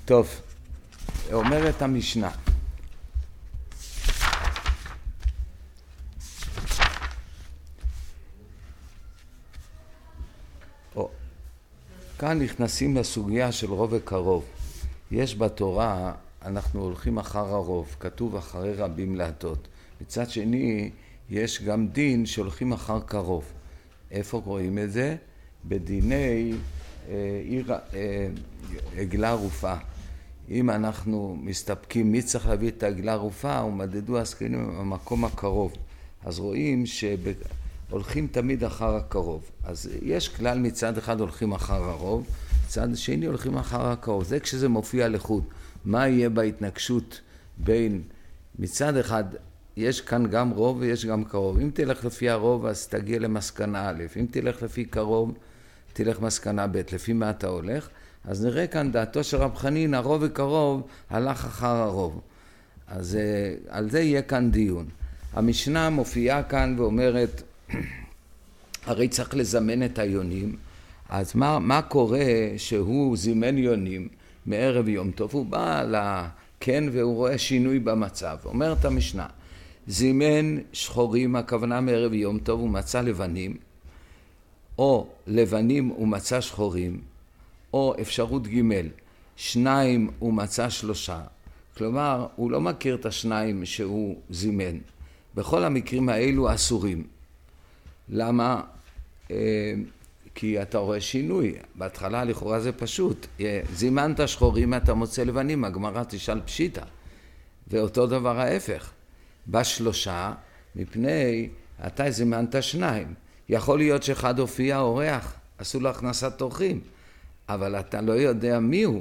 טוב, אומרת המשנה. כאן נכנסים לסוגיה של רוב וקרוב. יש בתורה, אנחנו הולכים אחר הרוב, כתוב אחרי רבים להטות. מצד שני, יש גם דין שהולכים אחר קרוב. איפה רואים את זה? בדיני עגלה ערופה. אם אנחנו מסתפקים מי צריך להביא את העגלה ערופה, ומדדו הזקנים במקום הקרוב. אז רואים שהולכים תמיד אחר הקרוב. אז יש כלל מצד אחד הולכים אחר הרוב, מצד שני הולכים אחר הקרוב. זה כשזה מופיע לחוד. מה יהיה בהתנגשות בין מצד אחד, יש כאן גם רוב ויש גם קרוב. אם תלך לפי הרוב אז תגיע למסקנה א', אם תלך לפי קרוב תלך מסקנה ב', לפי מה אתה הולך. אז נראה כאן דעתו של רב חנין, הרוב וקרוב הלך אחר הרוב. אז על זה יהיה כאן דיון. המשנה מופיעה כאן ואומרת, הרי צריך לזמן את היונים, אז מה קורה שהוא זימן יונים מערב יום טוב? הוא בא לכן והוא רואה שינוי במצב. אומרת המשנה, זימן שחורים, הכוונה מערב יום טוב, הוא מצא לבנים, או לבנים הוא מצא שחורים, או אפשרות ג' שניים הוא מצא שלושה. כלומר, הוא לא מכיר את השניים שהוא זימן. בכל המקרים האלו אסורים. למה? כי אתה רואה שינוי. בהתחלה לכאורה זה פשוט. זימנת שחורים, אתה מוצא לבנים, הגמרא תשאל פשיטה. ואותו דבר ההפך. בשלושה, מפני אתה זימנת שניים. יכול להיות שאחד הופיע אורח, עשו לו הכנסת אורחים, אבל אתה לא יודע מי הוא.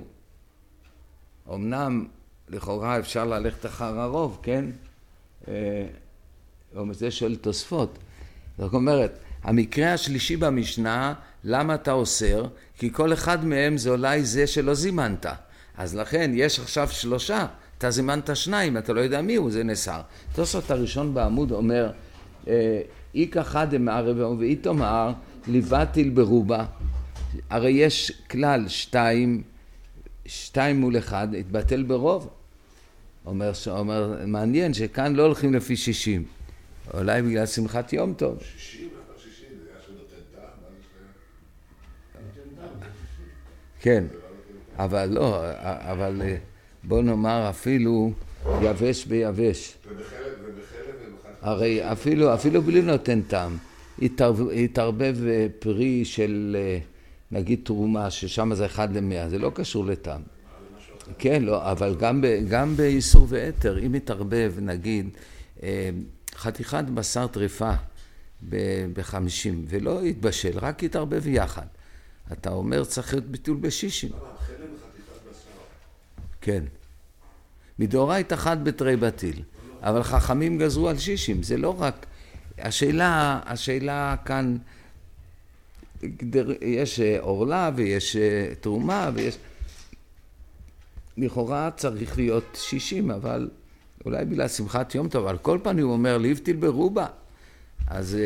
אמנם לכאורה אפשר ללכת אחר הרוב, כן? זה של תוספות. זאת אומרת, המקרה השלישי במשנה, למה אתה אוסר? כי כל אחד מהם זה אולי זה שלא זימנת. אז לכן יש עכשיו שלושה, אתה זימנת שניים, אתה לא יודע מי הוא, זה נסר. תוספות הראשון בעמוד אומר, איכא חד דמערב ואי תאמר ליבטיל ברובה. הרי יש כלל שתיים מול אחד, התבטל ברוב. אומר, מעניין שכאן לא הולכים לפי 60. אולי בגלל שמחת יום טוב. 60, אבל 60, זה היה שנותן טעם. כן, אבל לא, אבל בוא נאמר אפילו יבש ביבש. הרי אפילו בלי נותן טעם. התערבב פרי של נגיד תרומה, ששם זה 1 ל-100, זה לא קשור לטעם. כן, לא, אבל גם באיסור ואתר, אם התערבב נגיד חתיכת בשר טריפה ב-50 ולא התבשל, רק התערבב יחד. אתה אומר צריך להיות ביטול ב-60. חלם חתיכת בשר. כן. מדאורייתא אחת בתרי בטיל, אבל חכמים גזרו על 60, זה לא רק... השאלה כאן, יש עורלה ויש תרומה ויש... לכאורה צריך להיות 60, אבל אולי בגלל שמחת יום טוב, על כל פעם הוא אומר, ליבטיל ברובה. אז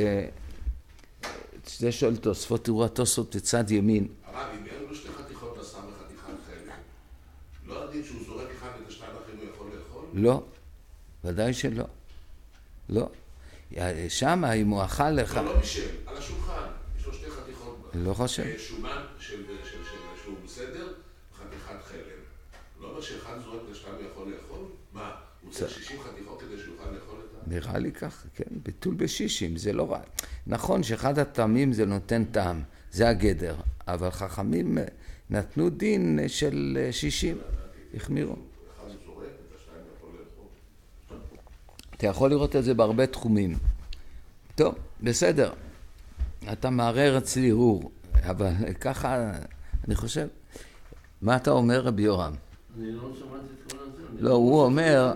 זה שואל תוספות, תראו התוספות בצד ימין. הרב, אם אין לו שתי חתיכות בשר וחתיכת חלק, לא עדיף שהוא זורק אחד את השניים אחרים הוא יכול לאכול? לא, ודאי שלא. לא. שם אם הוא אכל לך... לא מישל, על השולחן, יש לו שתי חתיכות. לא חושב. שומן שהוא בסדר, חתיכת חלם. לא אומר שאחד זורק את השניים הוא יכול לאכול? מה? הוא צריך 60 חתיכות כדי שהוא יוכל לאכול את זה? נראה לי כך, כן, ביטול ב-60, זה לא רע. נכון שאחד הטעמים זה נותן טעם, זה הגדר, אבל חכמים נתנו דין של 60, החמירו. אחד זורק את השניים יכול לאכול. אתה יכול לראות את זה בהרבה תחומים. טוב, בסדר. אתה מערער אצלי הרהור, אבל ככה אני חושב. מה אתה אומר רבי יורם? אני לא שמעתי את כל הזה. לא, הוא אומר...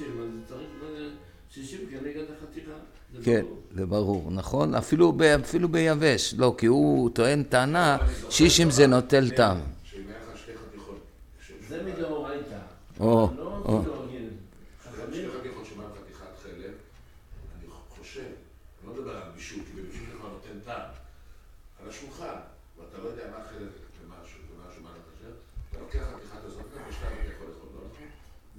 60 כנגד החתיכה. כן, זה ברור, נכון? אפילו ביבש. לא, כי הוא טוען טענה, 60 זה נוטל טעם. שאם היה לך שתי חתיכות. זה מדאורייתא. או. שתי חתיכות שומן חתיכת חלב, אני חושב, אני לא מדבר על בישול, כי בבישול זה כבר נותן טעם. על השולחן, ואתה לא יודע מה החלב ומה שומן החשב, אתה לוקח חתיכת הזאת ושתיים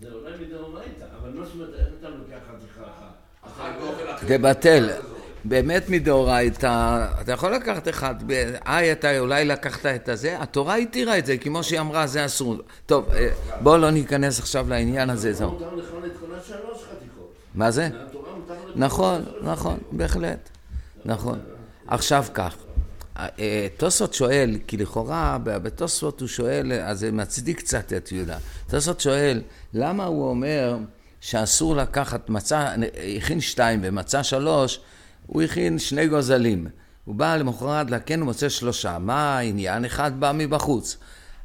זה אולי מדאורייתא, אבל מה זאת אומרת, איך אתה לוקח חתיכה אחת? אחת באופן אחר. זה בטל. באמת מדאורייתא, אתה יכול לקחת אחד, אתה אולי לקחת את הזה, התורה התירה את זה, כמו שהיא אמרה, זה אסור. טוב, בואו לא ניכנס עכשיו לעניין הזה. התורה מותר לך לתכונה 3 חתיכות. מה זה? התורה מותר לך... נכון, בהחלט. נכון. עכשיו כך, תוספות שואל, כי לכאורה בתוספות הוא שואל, אז זה מצדיק קצת את יהודה. תוספות שואל, למה הוא אומר שאסור לקחת מצה, הכין 2 ומצה 3, הוא הכין 2 גוזלים. הוא בא למחרת לכן, הוא מוצא 3. מה העניין? אחד בא מבחוץ.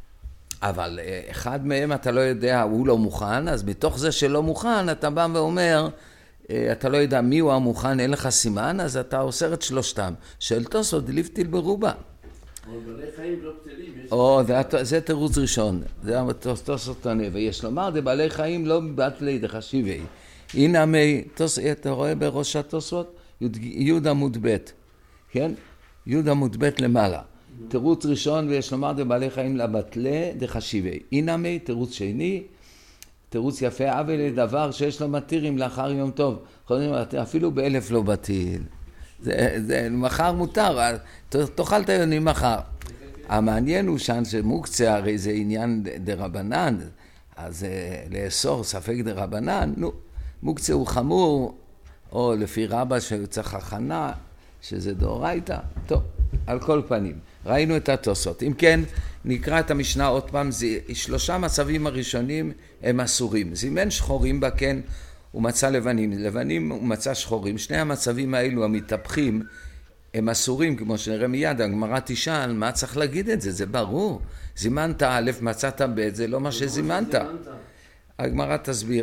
אבל אחד מהם אתה לא יודע, הוא לא מוכן, אז בתוך זה שלא מוכן, אתה בא ואומר, אתה לא יודע מי הוא המוכן, אין לך סימן, אז אתה אוסר את 3. של תוספות דליפתיל ברובה. אבל בעלי חיים לא בטלים. זה תירוץ ראשון, זה תוספות עונה, ויש לומר, זה בעלי חיים לא בטלי דחשיבי. הנה אתה רואה בראש התוספות, י' עמוד ב', כן? י' עמוד ב' למעלה. תירוץ ראשון, ויש לומר, זה בעלי חיים לבטלה דחשיבי. הנה תירוץ שני, תירוץ יפה, אבל לדבר שיש לו מתירים לאחר יום טוב. אפילו ב1000 לא בטיל. זה מחר מותר, תאכל את היונים מחר. המעניין הוא שמוקצה, הרי זה עניין דרבנן, אז לאסור ספק דרבנן, מוקצה הוא חמור, או לפי רבא שצריך הכנה, שזה דאורייתא. טוב, על כל פנים, ראינו את התוספות. אם כן, נקרא את המשנה עוד פעם, 3 מצבים הראשונים הם אסורים. זימן שחורים בקן ומצא לבנים. לבנים ומצא שחורים. 2 המצבים האלו המתהפכים הם אסורים, כמו שנראה מיד. הגמרא תשאל, מה צריך להגיד את זה? זה ברור. זימנת א', מצאת ב', זה לא מה שזימנת. הגמרא תסביר.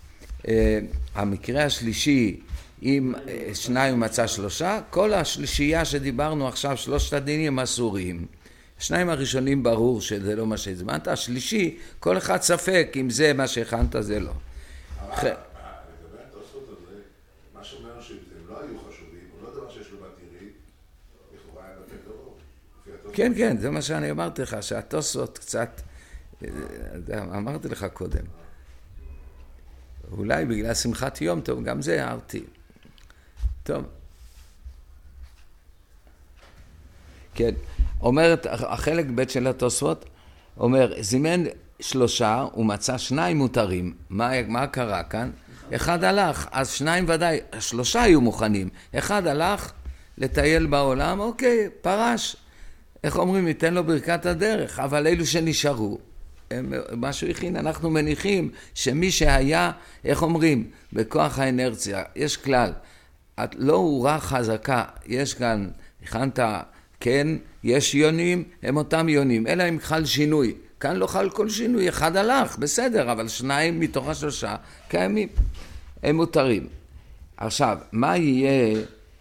המקרה השלישי, אם 2 מצא 3, כל השלישייה שדיברנו עכשיו, 3 הדינים אסורים. 2 הראשונים ברור שזה לא מה שהזמנת, השלישי, כל אחד ספק אם זה מה שהכנת, זה לא. לגבי התוספות הזה, מה שאומר שהם לא היו חשובים, הוא לא דבר שיש לו מתירים, לכאורה היה בטל דורו. כן, זה מה שאני אמרתי לך, שהתוספות קצת, אמרתי לך קודם. אולי בגלל שמחת יום טוב, גם זה הערתי. טוב. כן, אומרת, החלק ב' של התוספות, אומר, זימן 3 ומצא 2 מותרים. מה קרה כאן? אחד הלך, אז 2 ודאי, 3 היו מוכנים. אחד הלך לטייל בעולם, אוקיי, פרש. איך אומרים, ניתן לו ברכת הדרך, אבל אלו שנשארו, משהו הכין, אנחנו מניחים שמי שהיה, איך אומרים, בכוח האנרציה, יש כלל, לא הוראה חזקה, יש כאן, הכנת, כן, יש יונים, הם אותם יונים, אלא אם חל שינוי, כאן לא חל כל שינוי, אחד הלך, בסדר, אבל 2 מתוך 3 קיימים, הם מותרים. עכשיו, מה יהיה,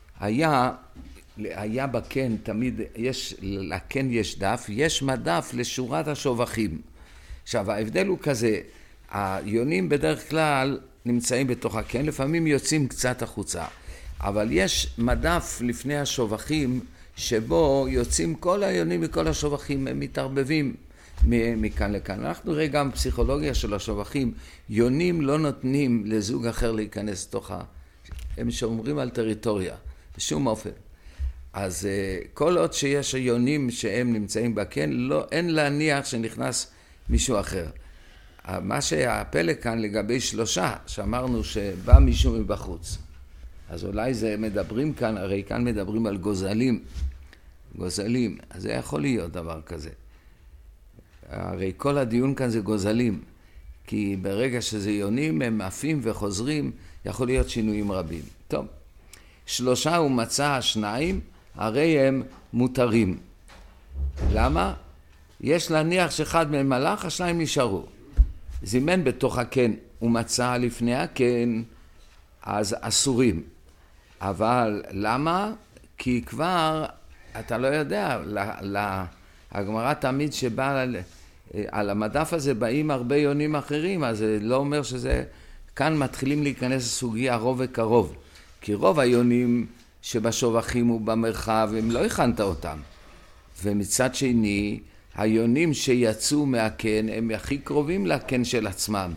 היה בקן, תמיד יש, לקן יש דף, יש מדף לשורת השובחים. עכשיו, ההבדל הוא כזה, היונים בדרך כלל נמצאים בתוך הקן, לפעמים יוצאים קצת החוצה, אבל יש מדף לפני השובחים, שבו יוצאים כל היונים מכל השובחים, הם מתערבבים מכאן לכאן. אנחנו נראה גם פסיכולוגיה של השובחים, יונים לא נותנים לזוג אחר להיכנס לתוך הם שומרים על טריטוריה, בשום אופן. אז כל עוד שיש יונים שהם נמצאים בקן, אין להניח שנכנס מישהו אחר. מה שהפלא כאן לגבי 3, שאמרנו שבא מישהו מבחוץ. אז אולי זה מדברים כאן, הרי כאן מדברים על גוזלים. גוזלים, אז זה יכול להיות דבר כזה. הרי כל הדיון כאן זה גוזלים. כי ברגע שזה יונים, הם עפים וחוזרים, יכול להיות שינויים רבים. טוב, 3 ומצא 2, הרי הם מותרים. למה? יש להניח שאחד מהם הלך, 2 נשארו. זימן בתוך הקן ומצא לפני הקן, אז אסורים. אבל למה? כי כבר, אתה לא יודע, הגמרא תמיד שבא על המדף הזה באים הרבה יונים אחרים, אז זה לא אומר שזה, כאן מתחילים להיכנס לסוגיה רוב וקרוב. כי רוב היונים שבשובחים ובמרחב, הם לא הכנת אותם. ומצד שני, היונים שיצאו מהקן הם הכי קרובים לקן של עצמם.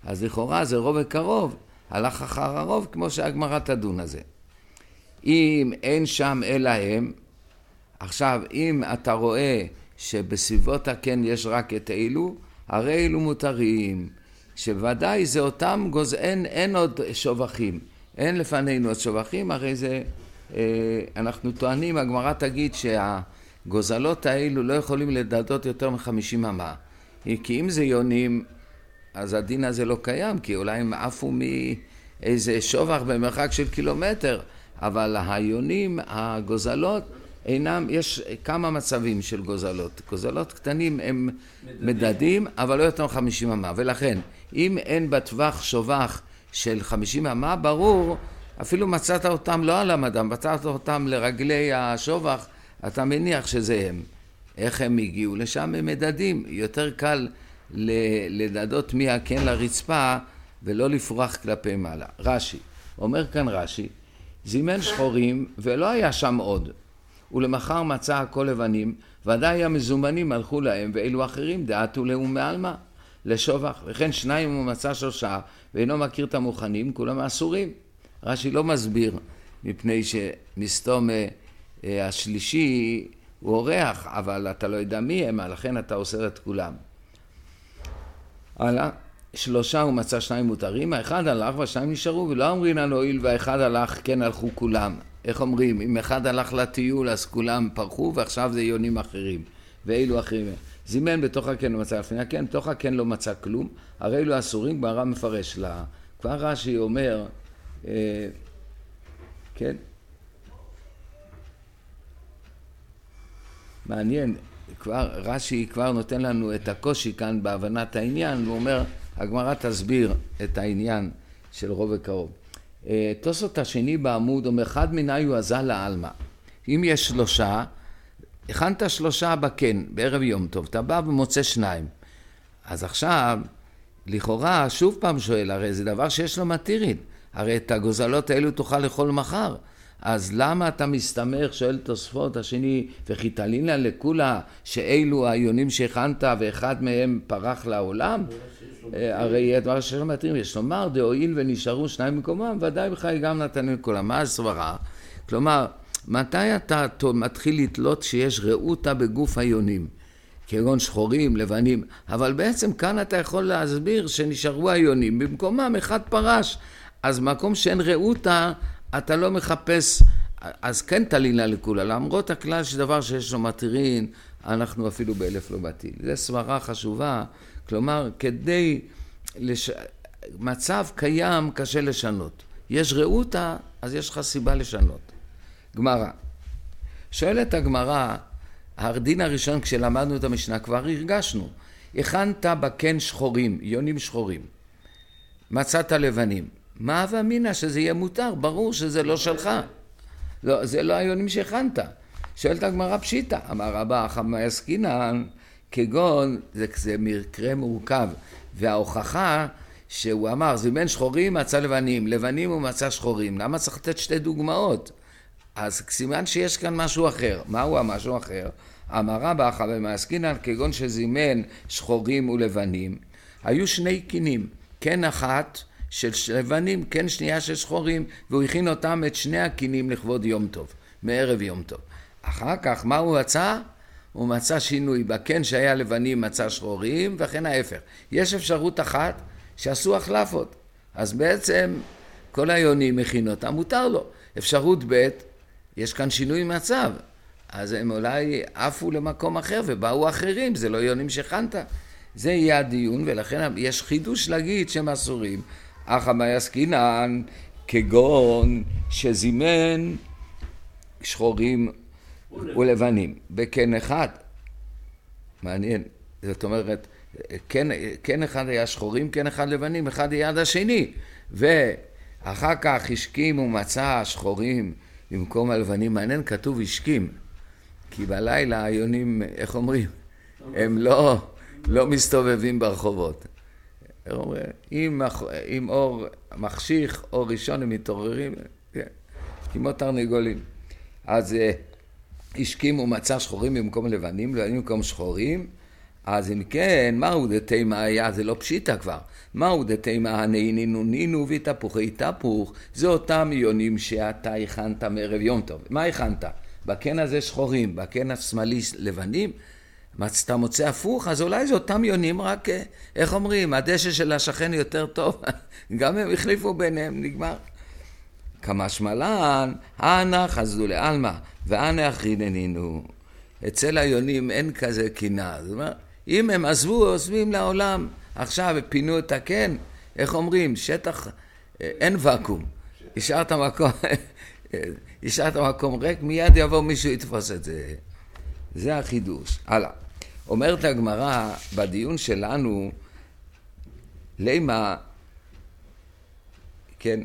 אז לכאורה זה רוב וקרוב, הלך אחר הרוב, כמו שהגמרא תדון הזה. אם אין שם אלא הם, עכשיו אם אתה רואה שבסביבות הקן יש רק את אלו, הרי אלו מותרים, שוודאי זה אותם אין עוד שובחים, אין לפנינו עוד שובחים, הרי זה, אנחנו טוענים, הגמרא תגיד שהגוזלות האלו לא יכולים לדדות יותר מ50 אמה, כי אם זה יונים, אז הדין הזה לא קיים, כי אולי הם עפו מאיזה שובח במרחק של קילומטר, אבל היונים, הגוזלות, אינם, יש כמה מצבים של גוזלות. גוזלות קטנים הם מדדים, אבל לא יותר מ50 אמה. ולכן, אם אין בטווח שובח של 50 אמה, ברור, אפילו מצאת אותם לא על המדם, מצאת אותם לרגלי השובח, אתה מניח שזה הם. איך הם הגיעו לשם? הם מדדים. יותר קל לדדות מהקן לרצפה, ולא לפרוח כלפי מעלה. רש"י, אומר כאן רש"י, זימן שחורים ולא היה שם עוד. ולמחר מצא הכל לבנים, ודאי המזומנים הלכו להם, ואלו אחרים דעתו להם מעלמה, לשובח. וכן שניים הוא מצא 3, ואינו מכיר את המוכנים, כולם אסורים. רש"י לא מסביר, מפני שמסתום השלישי הוא אורח, אבל אתה לא יודע מי הם, לכן אתה אוסר את כולם. הלאה, 3 הוא מצא 2 מותרים, האחד הלך והשניים נשארו, ולא אומרים לנו הואיל והאחד הלך, כן הלכו כולם. איך אומרים? אם אחד הלך לטיול, אז כולם פרחו, ועכשיו זה יונים אחרים, ואילו אחרים. זימן בתוך הקן לא מצא לפני הקן, בתוך הקן לא מצא כלום, הרי אלו אסורים, גמרא מפרש לה. כבר רש"י אומר, כן? מעניין, רש"י כבר נותן לנו את הקושי כאן בהבנת העניין, הוא אומר, הגמרא תסביר את העניין של רוב וקרוב. תוספות השני בעמוד אומר, אחד מנהי הוא אזל לעלמא. אם יש 3, הכנת 3 בקן, בערב יום טוב, אתה בא ומוצא 2. אז עכשיו, לכאורה, שוב פעם שואל, הרי זה דבר שיש לו מתירין. הרי את הגוזלות האלו תוכל לאכול מחר. אז למה אתה מסתמך, שואל תוספות השני, וחיתלינה לכולה, שאלו היונים שהכנת ואחד מהם פרח לעולם? הרי דבר שלא מתאים, יש לומר, דהואיל ונשארו 2 מקומם, ודאי בכלל גם נתנו לכולם. מה הסברה? כלומר, מתי אתה מתחיל לתלות שיש ראותה בגוף היונים? כגון שחורים, לבנים, אבל בעצם כאן אתה יכול להסביר שנשארו היונים, במקומם אחד פרש, אז מקום שאין ראותה, אתה לא מחפש, אז כן תלינה לכולה, למרות הכלל שדבר שיש לו מתירין, אנחנו אפילו ב1000 לא מטיל. זו סברה חשובה, כלומר, כדי מצב קיים קשה לשנות. יש ראותה, אז יש לך סיבה לשנות. גמרא. שואלת הגמרא, הדין הראשון כשלמדנו את המשנה כבר הרגשנו. הכנת בקן שחורים, יונים שחורים. מצאת לבנים. מה ואמינה שזה יהיה מותר? ברור שזה לא שלך. לא, זה לא היונים שהכנת. שואלת הגמרא פשיטה. אמר רבא חמא עסקינן, כגון, זה מקרה מורכב. וההוכחה שהוא אמר, זימן שחורים מצא לבנים, לבנים הוא מצא שחורים. למה צריך לתת 2 דוגמאות? אז סימן שיש כאן משהו אחר. מהו המשהו אחר? אמר רבא חמא עסקינן, כגון שזימן שחורים ולבנים. היו 2 קינים, קן אחת של לבנים, קן שנייה של שחורים, והוא הכין אותם את 2 הקינים לכבוד יום טוב, מערב יום טוב. אחר כך, מה הוא מצא? הוא מצא שינוי, בקן שהיה לבנים מצא שחורים, וכן ההפך. יש אפשרות אחת שעשו החלפות, אז בעצם כל היונים הכין אותם, מותר לו. אפשרות ב', יש כאן שינוי מצב, אז הם אולי עפו למקום אחר, ובאו אחרים, זה לא יונים שכנת. זה יהיה הדיון, ולכן יש חידוש להגיד שהם אסורים. חמא עסקינן, כגון שזימן שחורים ולבנים בקן אחד. מעניין, זאת אומרת, קן אחד היה שחורים, קן אחד לבנים, אחד יד השני, ואחר כך השכים ומצא שחורים במקום הלבנים. מעניין, כתוב השכים, כי בלילה היונים, איך אומרים, הם לא מסתובבים ברחובות. אם אור מחשיך, אור ראשון, הם מתעוררים, כמו תרנגולים. אז השכים ומצא שחורים במקום לבנים, לבנים במקום שחורים, אז אם כן, מהו דתימה היה? זה לא פשיטה כבר. מהו דתימה הנעינינו נינו ותפוחי תפוח? זה אותם יונים שאתה הכנת מערב יום טוב. מה הכנת? בקן הזה שחורים, בקן השמאלי לבנים. אתה מוצא הפוך, אז אולי זה אותם יונים, רק, איך אומרים, הדשא של השכן יותר טוב. גם הם החליפו ביניהם, נגמר. כמשמע לן, אנא חסדו לעלמא, ואנא אחריננינו. אצל היונים אין כזה קינה. זאת אומרת, אם הם עזבו, עוזבים לעולם. עכשיו פינו את הקן, איך אומרים, שטח, אין וקום. השארת מקום ריק, מיד יבוא מישהו יתפוס את זה. זה החידוש. הלאה. אומרת הגמרא בדיון שלנו, למה, כן,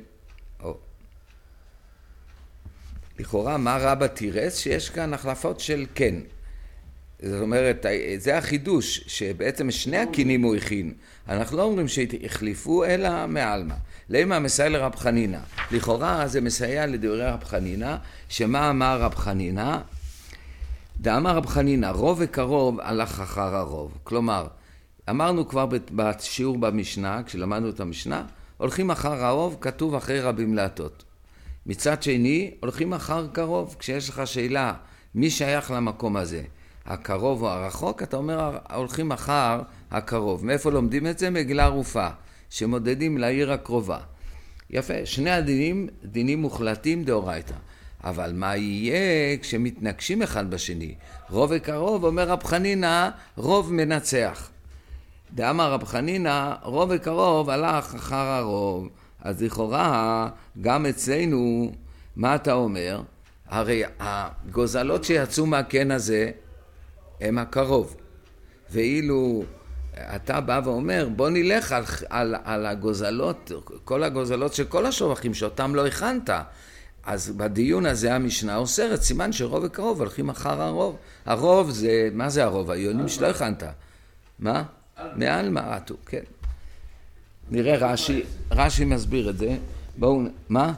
לכאורה מה רבא תירס? שיש כאן החלפות של כן. זאת אומרת, זה החידוש, שבעצם שני הקינים הוא הכין. אנחנו לא אומרים שהחליפו, אלא מעלמא. למה מסייע לרב חנינא? לכאורה זה מסייע לדברי רב חנינא, שמה אמר רב חנינא? דאמר רב חנינא, רוב וקרוב הלך אחר הרוב. כלומר, אמרנו כבר בשיעור במשנה, כשלמדנו את המשנה, הולכים אחר הרוב, כתוב אחרי רבים להטות. מצד שני, הולכים אחר קרוב. כשיש לך שאלה, מי שייך למקום הזה? הקרוב או הרחוק? אתה אומר, הולכים אחר הקרוב. מאיפה לומדים את זה? מגילה ערופה, שמודדים לעיר הקרובה. יפה, שני הדינים, דינים מוחלטים דאורייתא. אבל מה יהיה כשמתנגשים אחד בשני? רוב וקרוב, אומר רב חנינא, רוב מנצח. דאמר רב חנינא, רוב וקרוב הלך אחר הרוב. אז לכאורה, גם אצלנו, מה אתה אומר? הרי הגוזלות שיצאו מהקן הזה, הם הקרוב. ואילו אתה בא ואומר, בוא נלך על הגוזלות, כל הגוזלות של כל השובחים שאותם לא הכנת. אז בדיון הזה המשנה אוסרת, סימן שרוב וקרוב הולכים אחר הרוב. הרוב זה, מה זה הרוב? היונים שלא הכנת. מה? מעל מעטו, כן. נראה רש"י מסביר את זה. בואו, מה?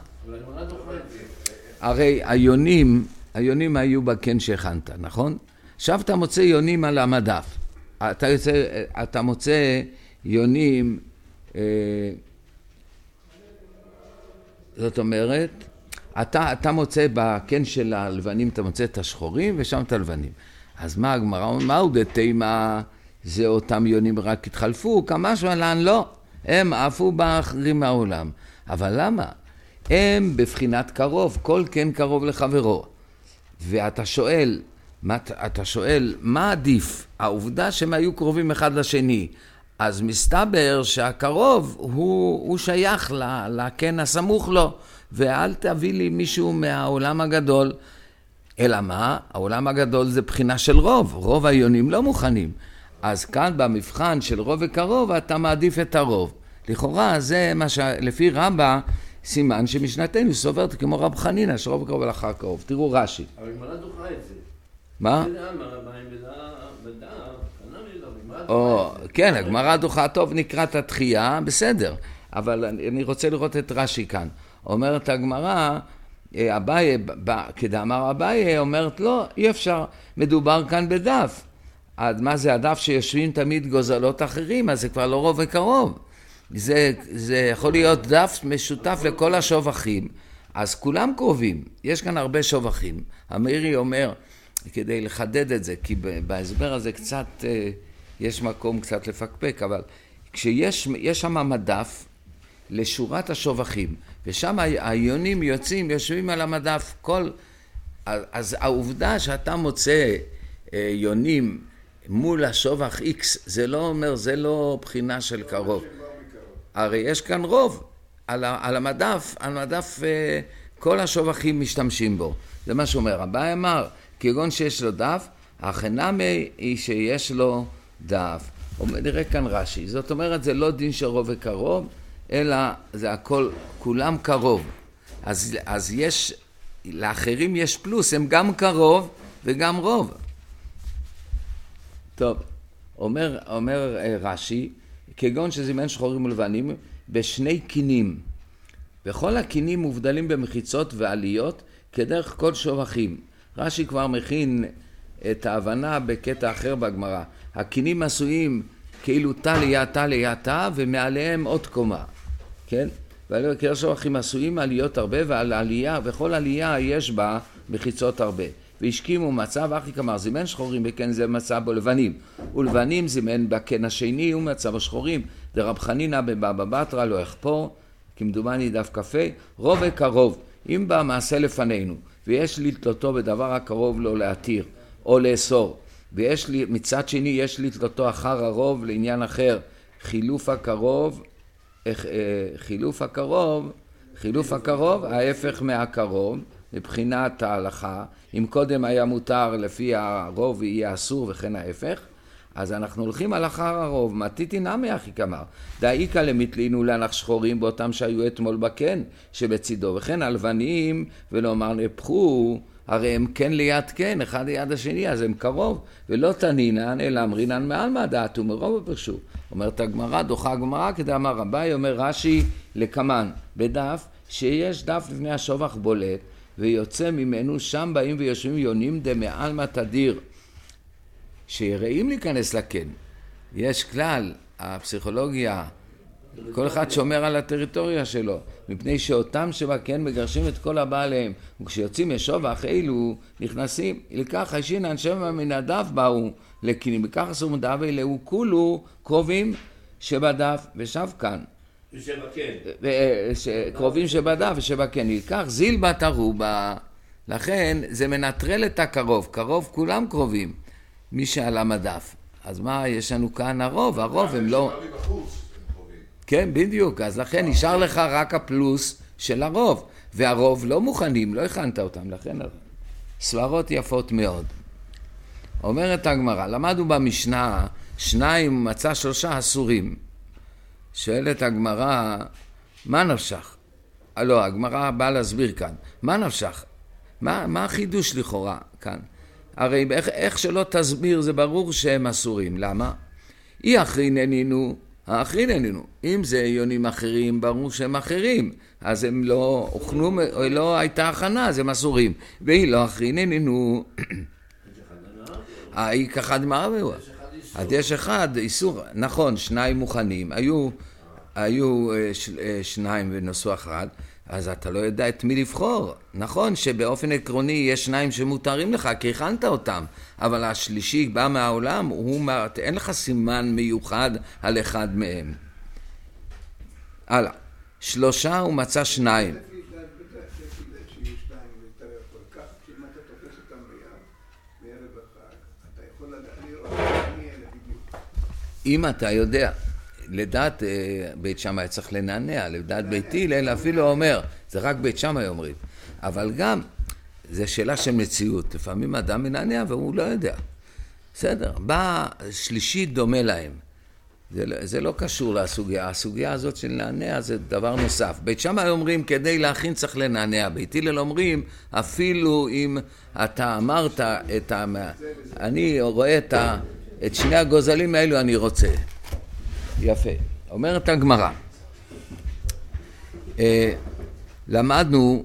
הרי היונים היו בקן שהכנת, נכון? עכשיו אתה מוצא יונים על המדף. אתה מוצא יונים, זאת אומרת, אתה מוצא בקן של הלבנים, אתה מוצא את השחורים ושם את הלבנים. אז מה הגמרא? מהו דתימה? זה אותם יונים רק התחלפו, כמשהו עלן לא. הם עפו באחרים מהעולם. אבל למה? הם בבחינת קרוב, כל כן קרוב לחברו. ואתה שואל, מה עדיף? העובדה שהם היו קרובים אחד לשני. אז מסתבר שהקרוב הוא שייך לקן הסמוך לו. ואל תביא לי מישהו מהעולם הגדול. אלא מה? העולם הגדול זה בחינה של רוב. רוב היונים לא מוכנים. אז כאן במבחן של רוב וקרוב אתה מעדיף את הרוב. לכאורה זה מה שלפי רבא סימן שמשנתנו סוברת כמו רב חנינא שרוב וקרוב הלך אחר קרוב. תראו רש"י. אבל גמרא דוחה את זה. מה? כן, הגמרא דוחה, טוב נקרא את התחייה, בסדר. אבל אני רוצה לראות את רש"י כאן. אומרת הגמרא, אביי, כדאמר אביי, אומרת לא, אי אפשר, מדובר כאן בדף. אז מה זה הדף שיושבים תמיד גוזלות אחרים, אז זה כבר לא רוב וקרוב. זה יכול להיות דף משותף לכל השובחים, אז כולם קרובים, יש כאן הרבה שובחים. המאירי אומר, כדי לחדד את זה, כי בהסבר הזה קצת, יש מקום קצת לפקפק, אבל כשיש שם מדף לשורת השובחים, ושם היונים יושבים על המדף, אז העובדה שאתה מוצא יונים מול השובח X, זה לא אומר, זה לא בחינה של קרוב. הרי יש כאן רוב, על המדף כל השובחים משתמשים בו. זה מה שאומר, אביי אמר, כגון שיש לו דף, החנמי היא שיש לו דף. נראה כאן רש"י, זאת אומרת זה לא דין של רוב וקרוב, אלא זה הכל, כולם קרוב. אז יש, לאחרים יש פלוס, הם גם קרוב וגם רוב. טוב, אומר רש"י, כגון שזימן שחורים ולבנים בשני קינים. וכל הקינים מובדלים במחיצות ועליות כדרך כל שובחים. רש"י כבר מכין את ההבנה בקטע אחר בגמרא. הקינים עשויים כאילו תא ליד תא, ומעליהם עוד קומה, כן? והקריאה שבחים עשויים עליות הרבה, ועל עלייה, וכל עלייה יש בה מחיצות הרבה. והשכימו מצב, אחי כמר, זימן שחורים וכן זה מצב בו לבנים. ולבנים זימן בכן השני ומצב השחורים. דרב חנינא בבבא בתרא לא יחפור, כמדומני דף קפה, רוב וקרוב, אם בא מעשה לפנינו, ויש לתלותו בדבר הקרוב לא להתיר, או לאסור. ויש לי, מצד שני יש לתלותו אחר הרוב לעניין אחר. חילוף הקרוב, ההפך מהקרוב, מבחינת ההלכה. אם קודם היה מותר לפי הרוב יהיה אסור וכן ההפך, אז אנחנו הולכים על אחר הרוב. מתיתי נמי אחי כמר, דאיקא למתלינו לנח שחורים באותם שהיו אתמול בכן שבצידו, וכן הלבנים ולומר נפחו, הרי הם כן ליד כן, אחד ליד השני, אז הם קרוב, ולא תנינן אלא אמרינן מעל מה דעת ומרוב הפרשו. אומרת הגמרא, דוחה הגמרא, כדי אמר רבי, אומר רש"י לקמן בדף, שיש דף לפני השובח בולט, ויוצא ממנו, שם באים ויושבים יונים דמעלמא תדיר, שיראים להיכנס לכן. יש כלל, הפסיכולוגיה, כל אחד שומר על הטריטוריה שלו, מפני שאותם שבכן מגרשים את כל הבא עליהם, וכשיוצאים משובח אלו נכנסים, לכך הישינן שמה מן הדף באו לקינים, בכך אסור מדף אלו כולו קרובים שבדף ושב כאן. קרובים שבדף ושבכן, לכך זיל בת ארובה, לכן זה מנטרל את הקרוב, קרוב כולם קרובים, מי שעל המדף. אז מה יש לנו כאן? הרוב הם לא... כן, בדיוק, אז לכן נשאר לך רק הפלוס של הרוב, והרוב לא מוכנים, לא הכנת אותם, לכן סברות יפות מאוד. אומרת הגמרא, למדנו במשנה, 2 מצא 3 אסורים. שואלת הגמרא, מה נפשך? לא, הגמרא באה להסביר כאן, מה נפשך? מה החידוש לכאורה כאן? הרי איך שלא תסביר זה ברור שהם אסורים, למה? אי אחריננינו, האחריננינו, אם זה יונים אחרים ברור שהם אחרים, אז הם לא אוכלו, לא הייתה הכנה, אז הם אסורים, והיא לא אחריננינו, היא כחד מערבו, אז יש אחד איסור, נכון, 2 מוכנים, היו 2 ונוסו אחד, אז אתה לא יודע את מי לבחור. נכון שבאופן עקרוני יש 2 שמותרים לך, כי הכנת אותם, אבל השלישי בא מהעולם, אין לך סימן מיוחד על אחד מהם. הלאה, 3 הוא מצא 2. אם אתה יודע, לדעת בית שמאי צריך לנענע, לדעת בית הלל אפילו אומר, זה רק בית שמאי אומרים, אבל גם זה שאלה של מציאות, לפעמים אדם מנענע והוא לא יודע. בסדר, בא שלישי דומה להם, זה לא קשור לסוגיה, הסוגיה הזאת של לנענע זה דבר נוסף. בית שמאי אומרים כדי להכין צריך לנענע, בית הלל אומרים אפילו אם אתה אמרת אני רואה את 2 הגוזלים האלו אני רוצה. יפה. אומרת הגמרא, למדנו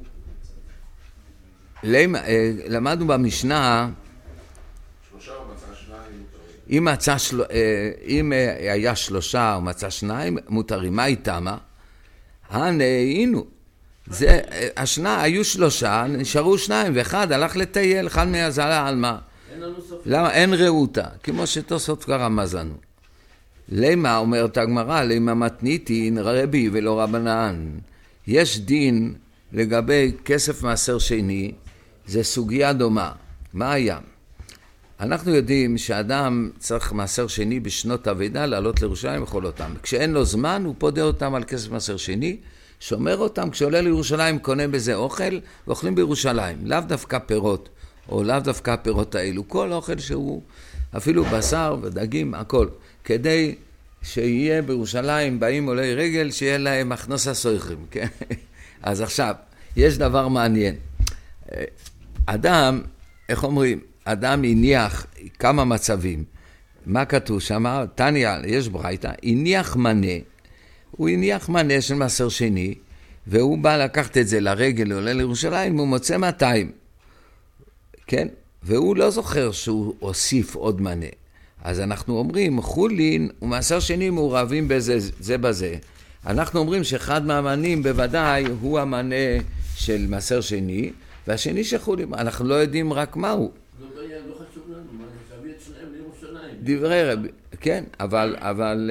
במשנה, 3 או מצא 2 אם היה 3 או מצא 2 מותרים, מה איתמה? הנה, היו 3, נשארו 2 ואחד הלך לטייל, אחד מהזלה על מה? למה? אין ראותה, כמו שתוספות כבר רמזנו. למה אומרת הגמרא, למה מתניתין רבי ולא רבנן. יש דין לגבי כסף מעשר שני, זה סוגיה דומה. מה היה? אנחנו יודעים שאדם צריך מעשר שני בשנות עבודה לעלות לירושלים וכל אותם. כשאין לו זמן הוא פודה אותם על כסף מעשר שני, שומר אותם, כשעולה לירושלים קונה בזה אוכל ואוכלים בירושלים, לאו דווקא פירות או לאו דווקא הפירות האלו, כל אוכל שהוא אפילו בשר ודגים, הכל, כדי שיהיה בירושלים באים עולי רגל, שיהיה להם הכנוס הסויכים, כן? אז עכשיו, יש דבר מעניין. אדם, איך אומרים? אדם הניח כמה מצבים. מה כתוב שם? תניא, יש ברייתא, הניח מנה. הוא הניח מנה של מעשר שני, והוא בא לקחת את זה לרגל, עולה לירושלים, הוא מוצא 200. כן? והוא לא זוכר שהוא הוסיף עוד מנה. אז אנחנו אומרים, חולין ומעשר שני מעורבים זה בזה. אנחנו אומרים שאחד מהמנים בוודאי הוא המנה של מעשר שני, והשני של חולין, אנחנו לא יודעים רק מהו. לא חשוב לנו, מה נשאבי אצלם לירושלים. דברי רבי, כן, אבל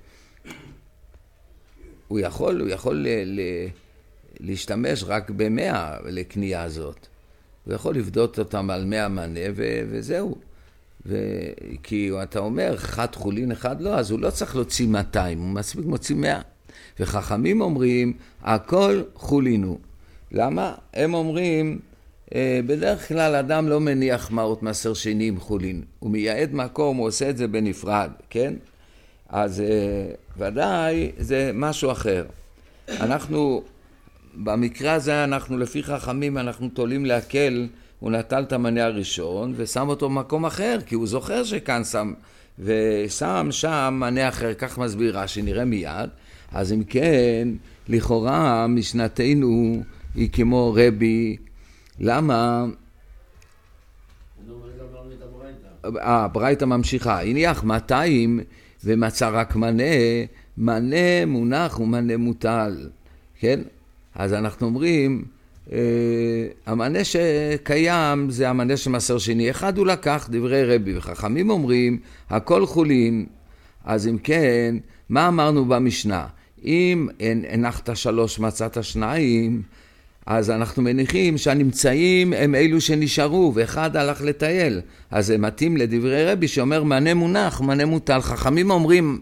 הוא יכול להשתמש רק ב100 לקנייה הזאת. הוא יכול לבדות אותם על 100 מנה וזהו. כי אתה אומר, אחד חולין, אחד לא, אז הוא לא צריך להוציא 200, הוא מספיק מוציא 100. וחכמים אומרים, הכל חולינו. למה? הם אומרים, בדרך כלל אדם לא מניח מעות מעשר שני עם חולין. הוא מייעד מקום, הוא עושה את זה בנפרד, כן? אז ודאי זה משהו אחר. אנחנו, במקרה הזה אנחנו לפי חכמים, אנחנו תולים להקל, הוא נטל את המנה הראשון ושם אותו במקום אחר, כי הוא זוכר שכאן שם, ושם שם מנה אחר, כך מסבירה שנראה מיד. אז אם כן, לכאורה משנתנו היא כמו רבי, למה? ברייתא ממשיכה, הניח 200 ומצא רק מנה מונח ומנה מוטל, כן? אז אנחנו אומרים, המנה שקיים זה המנה של מעשר שני, אחד הוא לקח, דברי רבי, וחכמים אומרים, הכל חולין. אז אם כן, מה אמרנו במשנה? אם הנחת 3 מצאת 2, אז אנחנו מניחים שהנמצאים הם אלו שנשארו, ואחד הלך לטייל. אז זה מתאים לדברי רבי שאומר מנה מונח, מנה מוטל. חכמים אומרים,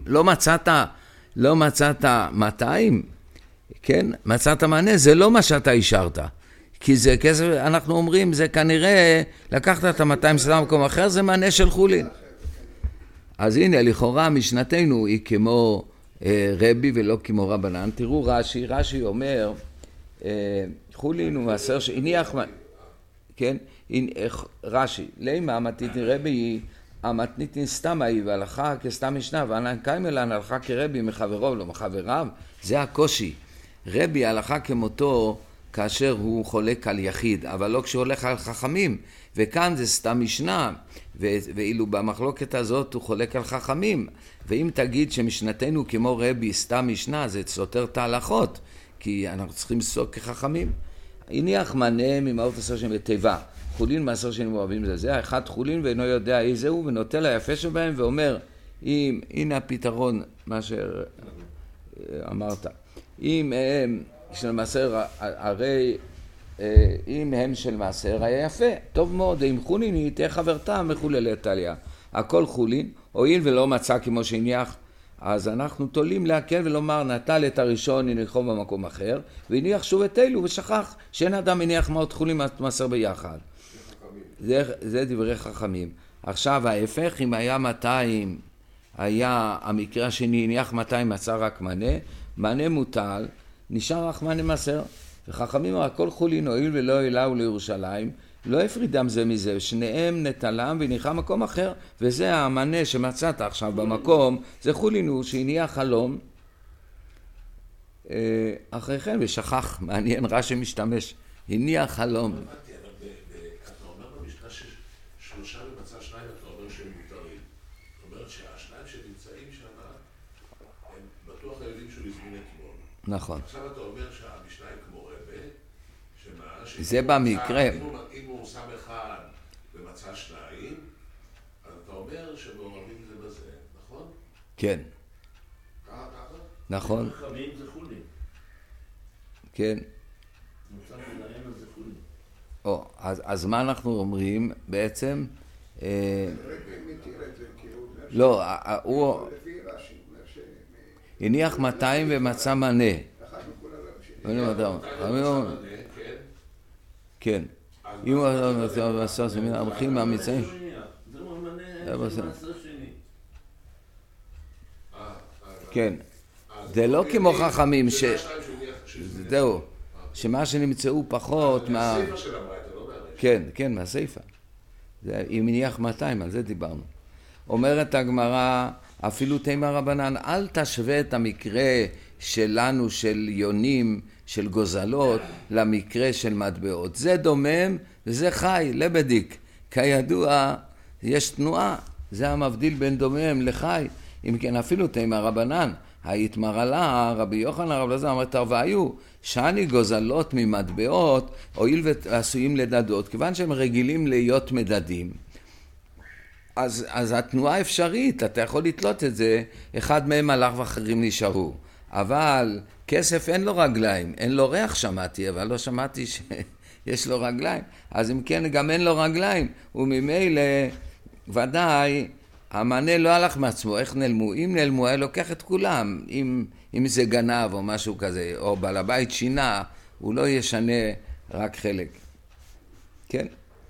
לא מצאת 200, כן? מצאת מנה, זה לא מה שאתה השארת. כי זה כסף, אנחנו אומרים, זה כנראה, לקחת את 200 סתם במקום אחר, זה מנה של חולין. אז הנה, לכאורה משנתנו היא כמו רבי ולא כמו רבנן. תראו רש"י אומר, חולין ומעשר שהניח, כן? רש"י, לימה המתניתין רבי היא, המתניתין סתם היא והלכה כסתם משנה, וענן קיימלן הלכה כרבי מחברו ולא מחבריו. זה הקושי. רבי הלכה כמותו כאשר הוא חולק על יחיד, אבל לא כשהוא הולך על חכמים. וכאן זה סתם משנה, ואילו במחלוקת הזאת הוא חולק על חכמים. ואם תגיד שמשנתנו כמו רבי סתם משנה, זה סותר את ההלכות, כי אנחנו צריכים לסוק כחכמים. הניח מנה ממעות 10 שנים בתיבה, חולין מעשר שנים אוהבים זה, אחד חולין ואינו יודע איזה הוא, ונוטה ליפה שבהם ואומר, הנה הפתרון, מה שאמרת, אם הם של מעשר, הרי אם הם של מעשר היה יפה, טוב מאוד, אם חולין היא תהיה חברתה מחוללת עליה, הכל חולין, הואיל ולא מצא כמו שהניח, אז אנחנו תולים להקל ולומר, נטל את הראשון הניחו במקום אחר, והניח שוב את אלו ושכח שאין אדם הניח מעות חולין מעשר ביחד. זה דברי חכמים. עכשיו ההפך, אם היה 200, היה המקרה השני, הניח 200 מצא רק מנה מוטל, נשאר רק מנה מעשר. וחכמים הכל חולין, הואיל ולא העלהו לירושלים, לא הפרידם זה מזה, שניהם נטלם והניחה מקום אחר, וזה המנה שמצאת עכשיו במקום, זה חולינו שהניח חלום, אחרי כן ושכח, מעניין רש"י משתמש, הניח חלום. אתה אומר במשנה ששלושה ומצא 2, אתה אומר שהם מותרים. זאת אומרת שהשניים שנמצאים שם, הם בטוח היודעים שהוא הזמין אתמול. נכון. עכשיו אתה אומר שהמשנה היא כמו רבה, שמה? זה במקרה. אם הוא שם אחד ומצא 2, אז אתה אומר שמעורבים זה בזה, נכון? כן. ככה? נכון. חכמים זה חולין. כן. מצא מלהם זה חולין. אז מה אנחנו אומרים בעצם? לא, הוא הניח 200 ומצא מנה. כן. אם הוא עשה מן המחים מהמצאים. זה מנה של מעשר שני. כן. זה לא כמו חכמים זהו. שמה שנמצאו פחות מה... מהסייפה של הברייתא, לא מהרשת. כן, כן, מהסייפה. אם הניח 200, על זה דיברנו. אומרת הגמרא, אפילו תימא רבנן, אל תשווה את המקרה שלנו של יונים, של גוזלות, למקרה של מטבעות. זה דומם וזה חי, לבדיק. כידוע, יש תנועה. זה המבדיל בין דומם לחי. אם כן אפילו תימא רבנן, היתמר לה, רבי יוחנן רב אלעזר אמר תרוויו, שאני גוזלות ממטבעות, הואיל ועשויים לדדות, כיוון שהם רגילים להיות מדדים. אז התנועה אפשרית, אתה יכול לתלות את זה, אחד מהם הלך ואחרים נשארו. אבל כסף אין לו רגליים, אין לו ריח שמעתי, אבל לא שמעתי שיש לו רגליים. אז אם כן, גם אין לו רגליים, וממילא ודאי המענה לא הלך מעצמו. איך נעלמו? אם נעלמו, היה לוקח את כולם. אם זה גנב או משהו כזה, או בעל הבית שינה, הוא לא ישנה רק חלק. כן?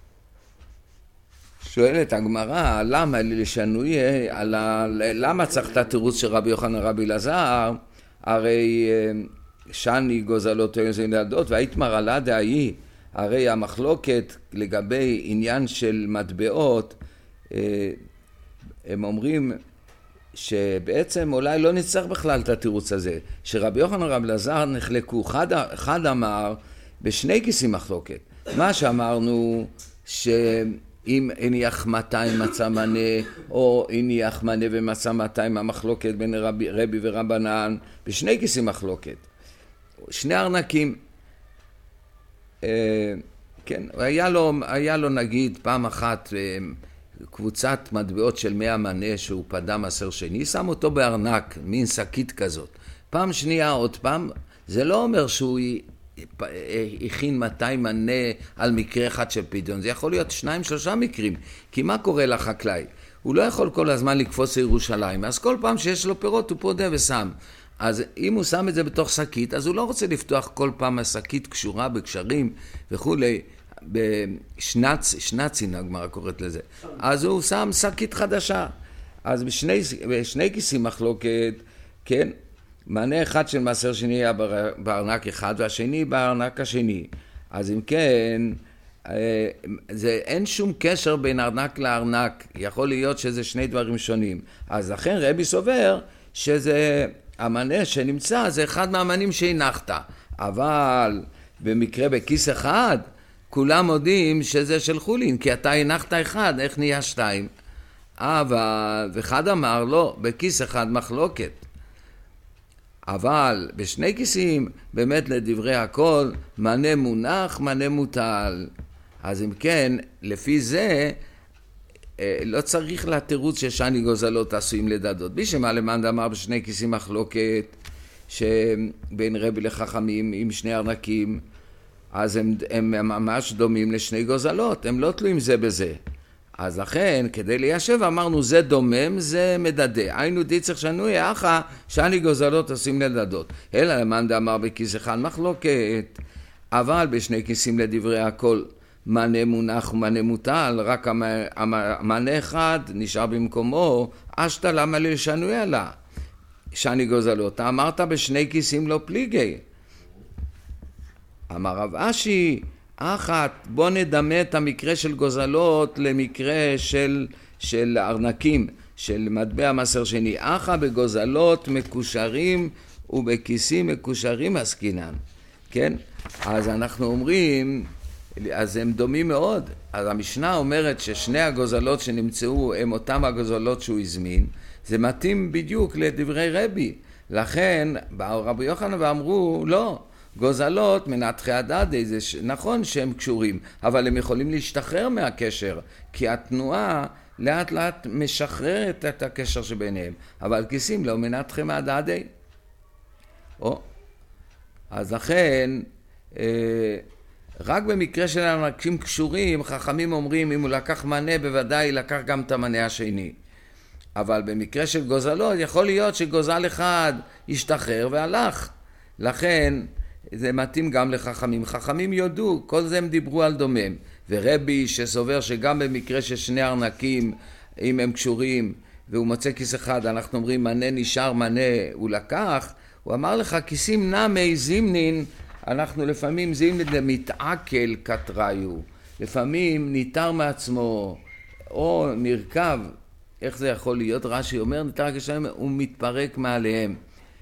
שואלת הגמרא, למה לשנוי, למה צריך את התירוץ של רבי יוחנן רבי אלעזר? הרי שני גוזלות לדות, והיתמר לה דאי, הרי המחלוקת לגבי עניין של מטבעות, הם אומרים שבעצם אולי לא נצטרך בכלל את התירוץ הזה, שרבי יוחנן רבי אלעזר נחלקו, אחד אמר בשני כיסים מחלוקת, מה שאמרנו שאם הניח 200 מצא מנה, או הניח מנה ומצא 200, המחלוקת בין רבי ורבנן, בשני כיסים מחלוקת, שני ארנקים, כן, היה לו נגיד פעם אחת קבוצת מטבעות של 100 מנה שהוא פדה מעשר שני, שם אותו בארנק, מין שקית כזאת. פעם שנייה עוד פעם, זה לא אומר שהוא הכין 200 מנה על מקרה אחד של פדיון, זה יכול להיות 2-3 מקרים, כי מה קורה לחקלאי? הוא לא יכול כל הזמן לקפוץ לירושלים, אז כל פעם שיש לו פירות הוא פודה ושם. אז אם הוא שם את זה בתוך שקית, אז הוא לא רוצה לפתוח כל פעם השקית קשורה בקשרים וכולי, בשנצין הגמרא קוראת לזה. אז הוא שם שקית חדשה. אז בשני כיסים מחלוקת, כן, מנה אחד של מעשר שני היה בארנק אחד והשני בארנק השני. אז אם כן, אין שום קשר בין ארנק לארנק, יכול להיות שזה שני דברים שונים. אז לכן רבי סובר שזה המנה שנמצא, זה אחד מהמנים שהנחת. אבל במקרה בכיס אחד, כולם יודעים שזה של חולין, כי אתה הנחת אחד, איך נהיה 2? אבל, ואחד אמר לא, בכיס אחד מחלוקת. אבל בשני כיסים, באמת לדברי הכל, מנה מונח, מנה מוטל. אז אם כן, לפי זה, לא צריך לתירוץ ששני גוזלות עשויים לדדות. בישמע למאן דאמר בשני כיסים מחלוקת, שבין רבי לחכמים עם שני ארנקים, אז הם ממש דומים לשני גוזלות, הם לא תלויים זה בזה. אז לכן, כדי ליישב, אמרנו, זה דומם, זה מדדה. היינו דיצח שנוי, אחא, שני גוזלות עושים לדדות. אלא למאן דאמר בכיס אחד מחלוקת, אבל בשני כיסים לדברי הכל, מנה מונח ומנה מוטל, רק המנה אחד נשאר במקומו, אשתה למה לשנוי עלה. שני גוזלות, אתה אמרת בשני כיסים לא פליגי. אמר רב אשי, אחת, בוא נדמה את המקרה של גוזלות למקרה של ארנקים, של מטבע מעשר שני. אחת בגוזלות מקושרים ובכיסים מקושרים עסקינן. כן? אז אנחנו אומרים, אז הם דומים מאוד. אז המשנה אומרת ששני הגוזלות שנמצאו הם אותם הגוזלות שהוא הזמין. זה מתאים בדיוק לדברי רבי. לכן באו רבי יוחנן ואמרו, לא. גוזלות מנתחי הדדי, זה נכון שהם קשורים, אבל הם יכולים להשתחרר מהקשר, כי התנועה לאט לאט משחררת את הקשר שביניהם, אבל כיסים לא מנתחי מהדדי. אז לכן, רק במקרה של אנשים קשורים, חכמים אומרים, אם הוא לקח מנה, בוודאי לקח גם את המנה השני. אבל במקרה של גוזלות, יכול להיות שגוזל אחד ישתחרר והלך. לכן, זה מתאים גם לחכמים. חכמים יודו, כל זה הם דיברו על דומם. ורבי שסובר שגם במקרה של שני ארנקים, אם הם קשורים, והוא מוצא כיס אחד, אנחנו אומרים, מנה נשאר, מנה הוא לקח, הוא אמר לך, כיסים נמי זימנין, אנחנו לפעמים זימנין למתעקל קטריו. לפעמים ניתר מעצמו, או נרכב, איך זה יכול להיות? רש"י אומר, ניתר כשם, הוא מתפרק מעליהם.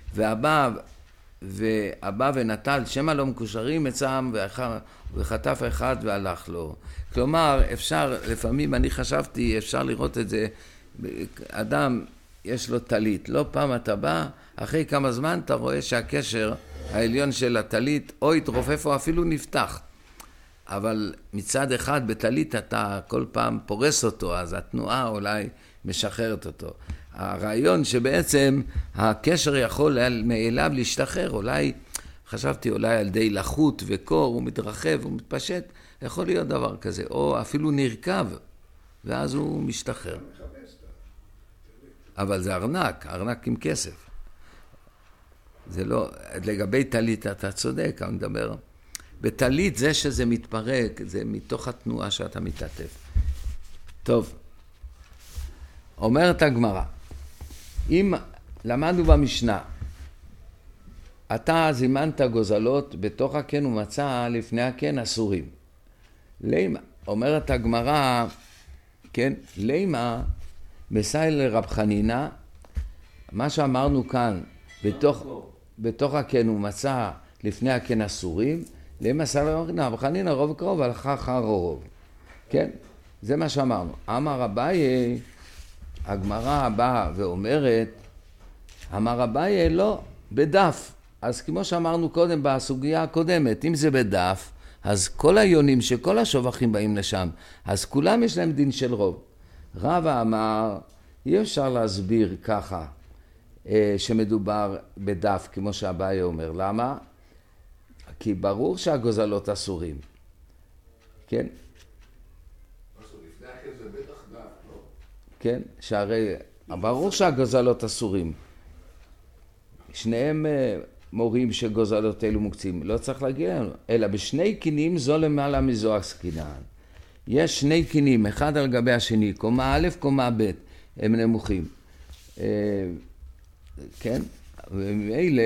והבא ונטל, שמה לא מקושרים עצם, וחטף אחד והלך לו. כלומר, אפשר, לפעמים אני חשבתי, אפשר לראות את זה אדם יש לו טלית, לא פעם אתה בא, אחרי כמה זמן אתה רואה שהקשר העליון של הטלית או התרופף או אפילו נפתח. אבל מצד אחד בטלית אתה כל פעם פורס אותו, אז התנועה אולי משחררת אותו. הרעיון שבעצם הקשר יכול מאליו להשתחרר, אולי, חשבתי אולי על די לחות וקור, הוא מתרחב, הוא מתפשט, יכול להיות דבר כזה, או אפילו נרכב, ואז הוא משתחרר. אבל זה ארנק, ארנק עם כסף. זה לא, לגבי טלית אתה צודק, אני מדבר. בטלית זה שזה מתפרק, זה מתוך התנועה שאתה מתעטף. טוב, אומרת הגמרא, אם למדנו במשנה, אתה זימנת גוזלות בתוך הקן ומצא לפני הקן אסורים. לימה, אומרת הגמרא, כן, לימה, מסייל לרב חנינה, מה שאמרנו כאן, בתוך הקן ומצא לפני הקן אסורים, לימה מסייל לרב חנינה, רב חנינה רוב קרוב, הלכה אחר רוב. כן, זה מה שאמרנו. אמר אביי, הגמרא באה ואומרת, אמר אביי לא, בדף. אז כמו שאמרנו קודם בסוגיה הקודמת, אם זה בדף, אז כל היונים שכל השובחים באים לשם, אז כולם יש להם דין של רוב. רבא אמר, אי אפשר להסביר ככה, שמדובר בדף, כמו שאביי אומר. למה? כי ברור שהגוזלות אסורים. כן? לפני הכן זה בטח דף, לא? כן, שהרי ברור שהגוזלות אסורים. שניהם מורים שגוזלות אלו מוקצים, לא צריך להגיע לנו, אלא בשני קינים זו למעלה מזו עסקינן. יש שני קינים, אחד על גבי השני, קומה א', קומה ב', הם נמוכים. כן? ומאלה,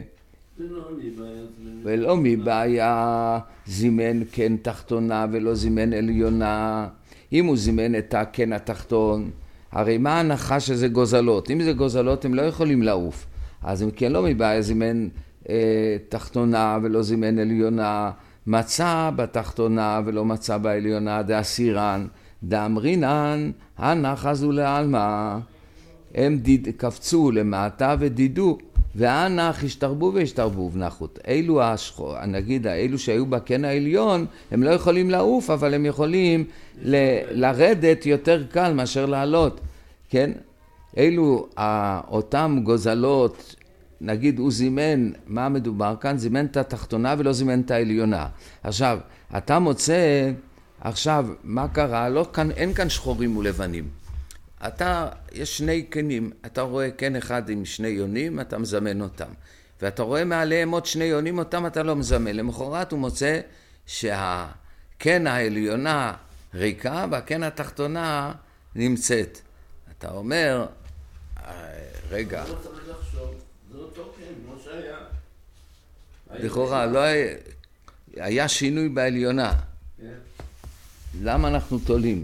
ולא מבעיה זימן כן תחתונה ולא זימן עליונה. אם הוא זימן את הקן התחתון, הרי מה ההנחה שזה גוזלות? אם זה גוזלות הם לא יכולים לעוף. אז אם כן לא מבעיה זימן תחתונה ולא זימן עליונה, מצא בתחתונה ולא מצא בעליונה, דאסירן, דאמרינן, הנחזו לעלמא. הם קפצו למטה ודידו, והנח השתרבו והשתרבו ונחות. אלו נגיד, האלו שהיו בקן העליון, הם לא יכולים לעוף, אבל הם יכולים לרדת יותר קל מאשר לעלות. כן? אלו אותם גוזלות, נגיד הוא זימן, מה מדובר כאן? זימן את התחתונה ולא זימן את העליונה. עכשיו, אתה מוצא, עכשיו, מה קרה? לא, כאן, אין כאן שחורים ולבנים. יש שני קנים, אתה רואה קן אחד עם שני יונים, אתה מזמן אותם. ואתה רואה מעליהם עוד שני יונים, אותם אתה לא מזמן. למחרת הוא מוצא שהקן העליונה ריקה, והקן התחתונה נמצאת. אתה אומר, רגע. לא צריך לחשוב, זה אותו קן, כמו שהיה. לכאורה, לא היה שינוי בעליונה. כן. למה אנחנו תולים?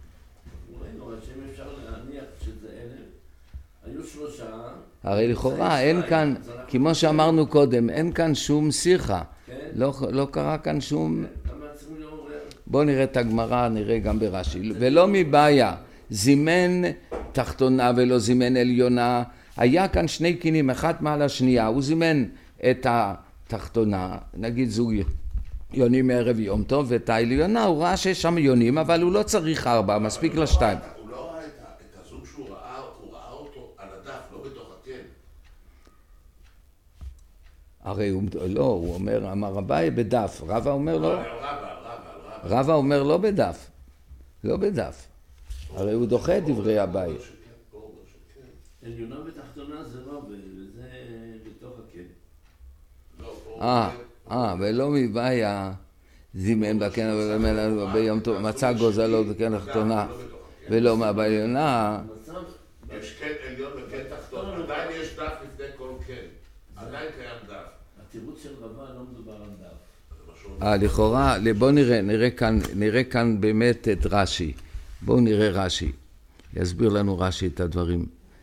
הרי לכאורה אין כאן, כמו שאמרנו קודם, אין כאן שום שיחה. לא קרה כאן שום... בואו נראה את הגמרא, נראה גם ברש"י. ולא מבעיה, זימן תחתונה ולא זימן עליונה. היה כאן שני קינים, אחד מעל השנייה. הוא זימן את התחתונה, נגיד זוג יונים מערב יום טוב, ואת העליונה הוא ראה שיש שם יונים, אבל הוא לא צריך 4, מספיק לשתיים. הוא לא ראה את הזוג שהוא ראה, הוא ראה אותו על הדף, לא בתוך הקן. הרי הוא אומר, אמר אביי בדף, רבא אומר לא. רבא אומר לא בדף, לא בדף. הרי הוא דוחה את דברי אביי. עליונה ותחתונה זה לא, וזה בתוך הקן. ולא מבעיה זימן בקן ולא ביום טוב, מצא גוזלות בקן התחתונה ולא מהעליונה. יש קן עליון וקן תחתון, עדיין יש דף לפני כל קן, עדיין קיים דף. התירוץ של רבא לא מדובר על דף. לכאורה, בואו נראה כאן באמת את רש"י. בואו נראה רש"י. יסביר לנו רש"י את הדברים.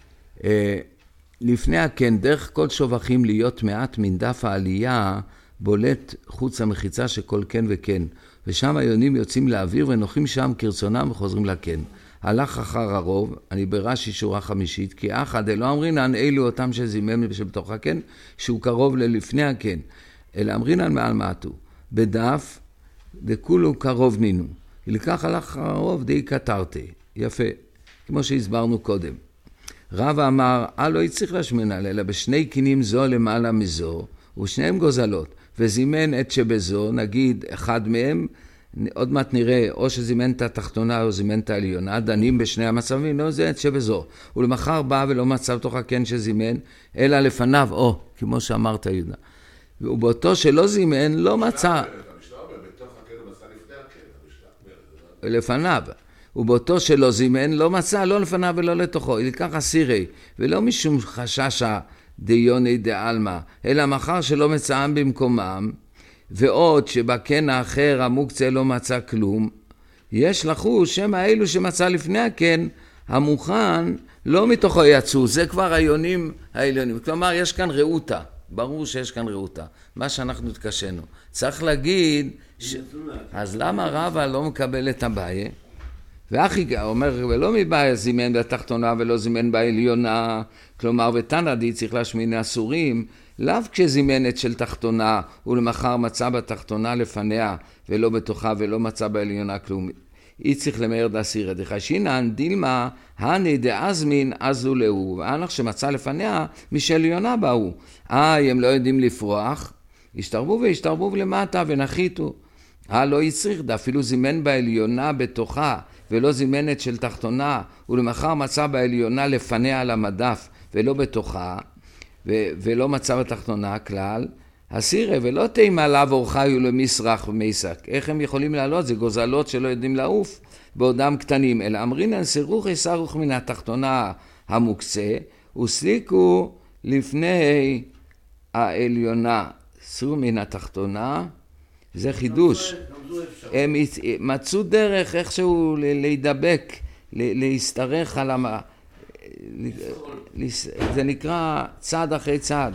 לפני הקן, דרך כל שובחים להיות מעט מן דף העלייה, בולט חוץ המחיצה שכל קן וקן. ושם היונים יוצאים לאוויר ונוחים שם כרצונם וחוזרים לקן. הלך אחר הרוב, אני ברש"י שורה חמישית, כי אחד אלא אמרינן אלו אותם שזימן שבתוך הקן, שהוא קרוב ללפני הקן, אלא אמרינן מעל מעטו. בדף, דכולו קרוב נינו. לכך הלך אחר הרוב די קטרתי. יפה, כמו שהסברנו קודם. רב אמר, לא יצריך להשמין על, אלא בשני קינים זו למעלה מזו, ושניהם גוזלות, וזימן את שבזו, נגיד אחד מהם, עוד מעט נראה, או שזימן את התחתונה או זימן את העליונה, דנים בשני המצבים, לא זה את שבזו. ולמחר בא ולא מצא בתוך הקן שזימן, אלא לפניו, או, כמו שאמרת יהודה. ובאותו שלא זימן, לא מצא. לפניו. ובאותו שלא זימן, לא מצא, לא לפניו ולא לתוכו. ילקח אסירי, ולא משום חששה דיוני דעלמא, אלא מחר שלא מצאם במקומם, ועוד שבקן האחר המוקצה לא מצא כלום, יש לחוש שמה אלו שמצא לפני הקן, המוכן לא מתוכו יצאו. זה כבר היונים העליונים. כלומר, יש כאן ראותה. ברור שיש כאן ראותה. מה שאנחנו התקשנו. צריך להגיד, אז למה רבא לא מקבל את הבעיה? ואחי אומר, ולא מבעיה זימן בתחתונה ולא זימן בעליונה, כלומר, ותנא צריך להשמין אסורים, לאו כשזימנת של תחתונה, ולמחר מצא בתחתונה לפניה, ולא בתוכה, ולא מצא בעליונה כלום. היא צריך למהר דאסירא דחשינן, דילמה, הני דאזמין, אזו להו. ואנך שמצא לפניה, משעליונה באו. הם לא יודעים לפרוח, השתרבו למטה ונחית. לא יצריך, אפילו זימן בעליונה בתוכה, ולא זימנת של תחתונה, ולמחר מצא בעליונה לפניה על המדף, ולא בתוכה, ולא מצא בתחתונה כלל, הסירה ולא תימה לאו אורחיו למסרח ומסק. איך הם יכולים לעלות? זה גוזלות שלא יודעים לעוף בעודם קטנים. אלא אמרינן סירוך יסרוך מן התחתונה המוקצה, וסליקו לפני העליונה. סרו מן התחתונה, זה חידוש. הם מצאו דרך איכשהו להידבק, להסתרך על זה נקרא צעד אחרי צעד.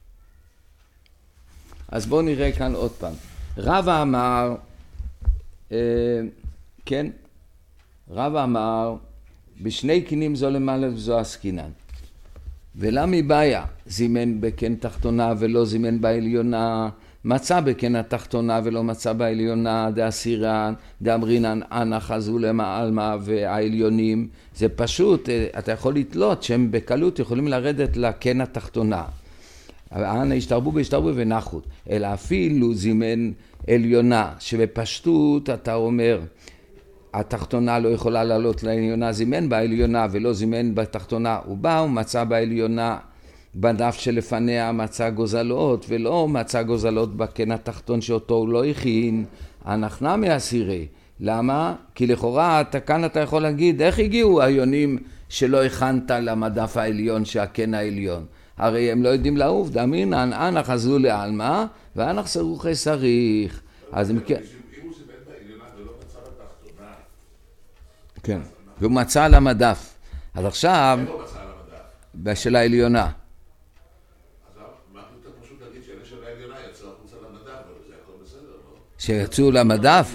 אז בואו נראה כאן עוד פעם. רבא אמר, כן, רבא אמר, בשני קינים זו למעלה וזו עסקינן. ולמה בעיה? זימן בקן תחתונה ולא זימן בעליונה, מצא בקן התחתונה ולא מצא בעליונה, דאסירן, דאמרינן, אנח חזו למעלמה והעליונים. זה פשוט, אתה יכול לתלות שהם בקלות יכולים לרדת לקן התחתונה. אנא השתרבו ונחות, אלא אפילו זימן עליונה, שבפשטות אתה אומר, התחתונה לא יכולה לעלות לעליונה, זימן בעליונה ולא זימן בתחתונה, הוא בא ומצא בעליונה, בדף שלפניה מצא גוזלות, ולא מצא גוזלות בקן התחתון שאותו הוא לא הכין, אנחנו מאסירי. למה? כי לכאורה כאן אתה יכול להגיד, איך הגיעו היונים שלא הכנת למדף העליון שהקן העליון? הרי הם לא יודעים לעוף, דאמרינן, אנח חזו לעלמא, ואנח סירוכי סריך. אז אם כן... אם הוא זימן בעליונה ולא מצא בתחתונה... כן, והוא מצא על המדף. אז עכשיו... איפה מצא על המדף? בשל העליונה. אז מה יותר פשוט להגיד שאלה של העליונה יצאו החוצה למדף, אבל זה הכל בסדר, לא? שיצאו למדף?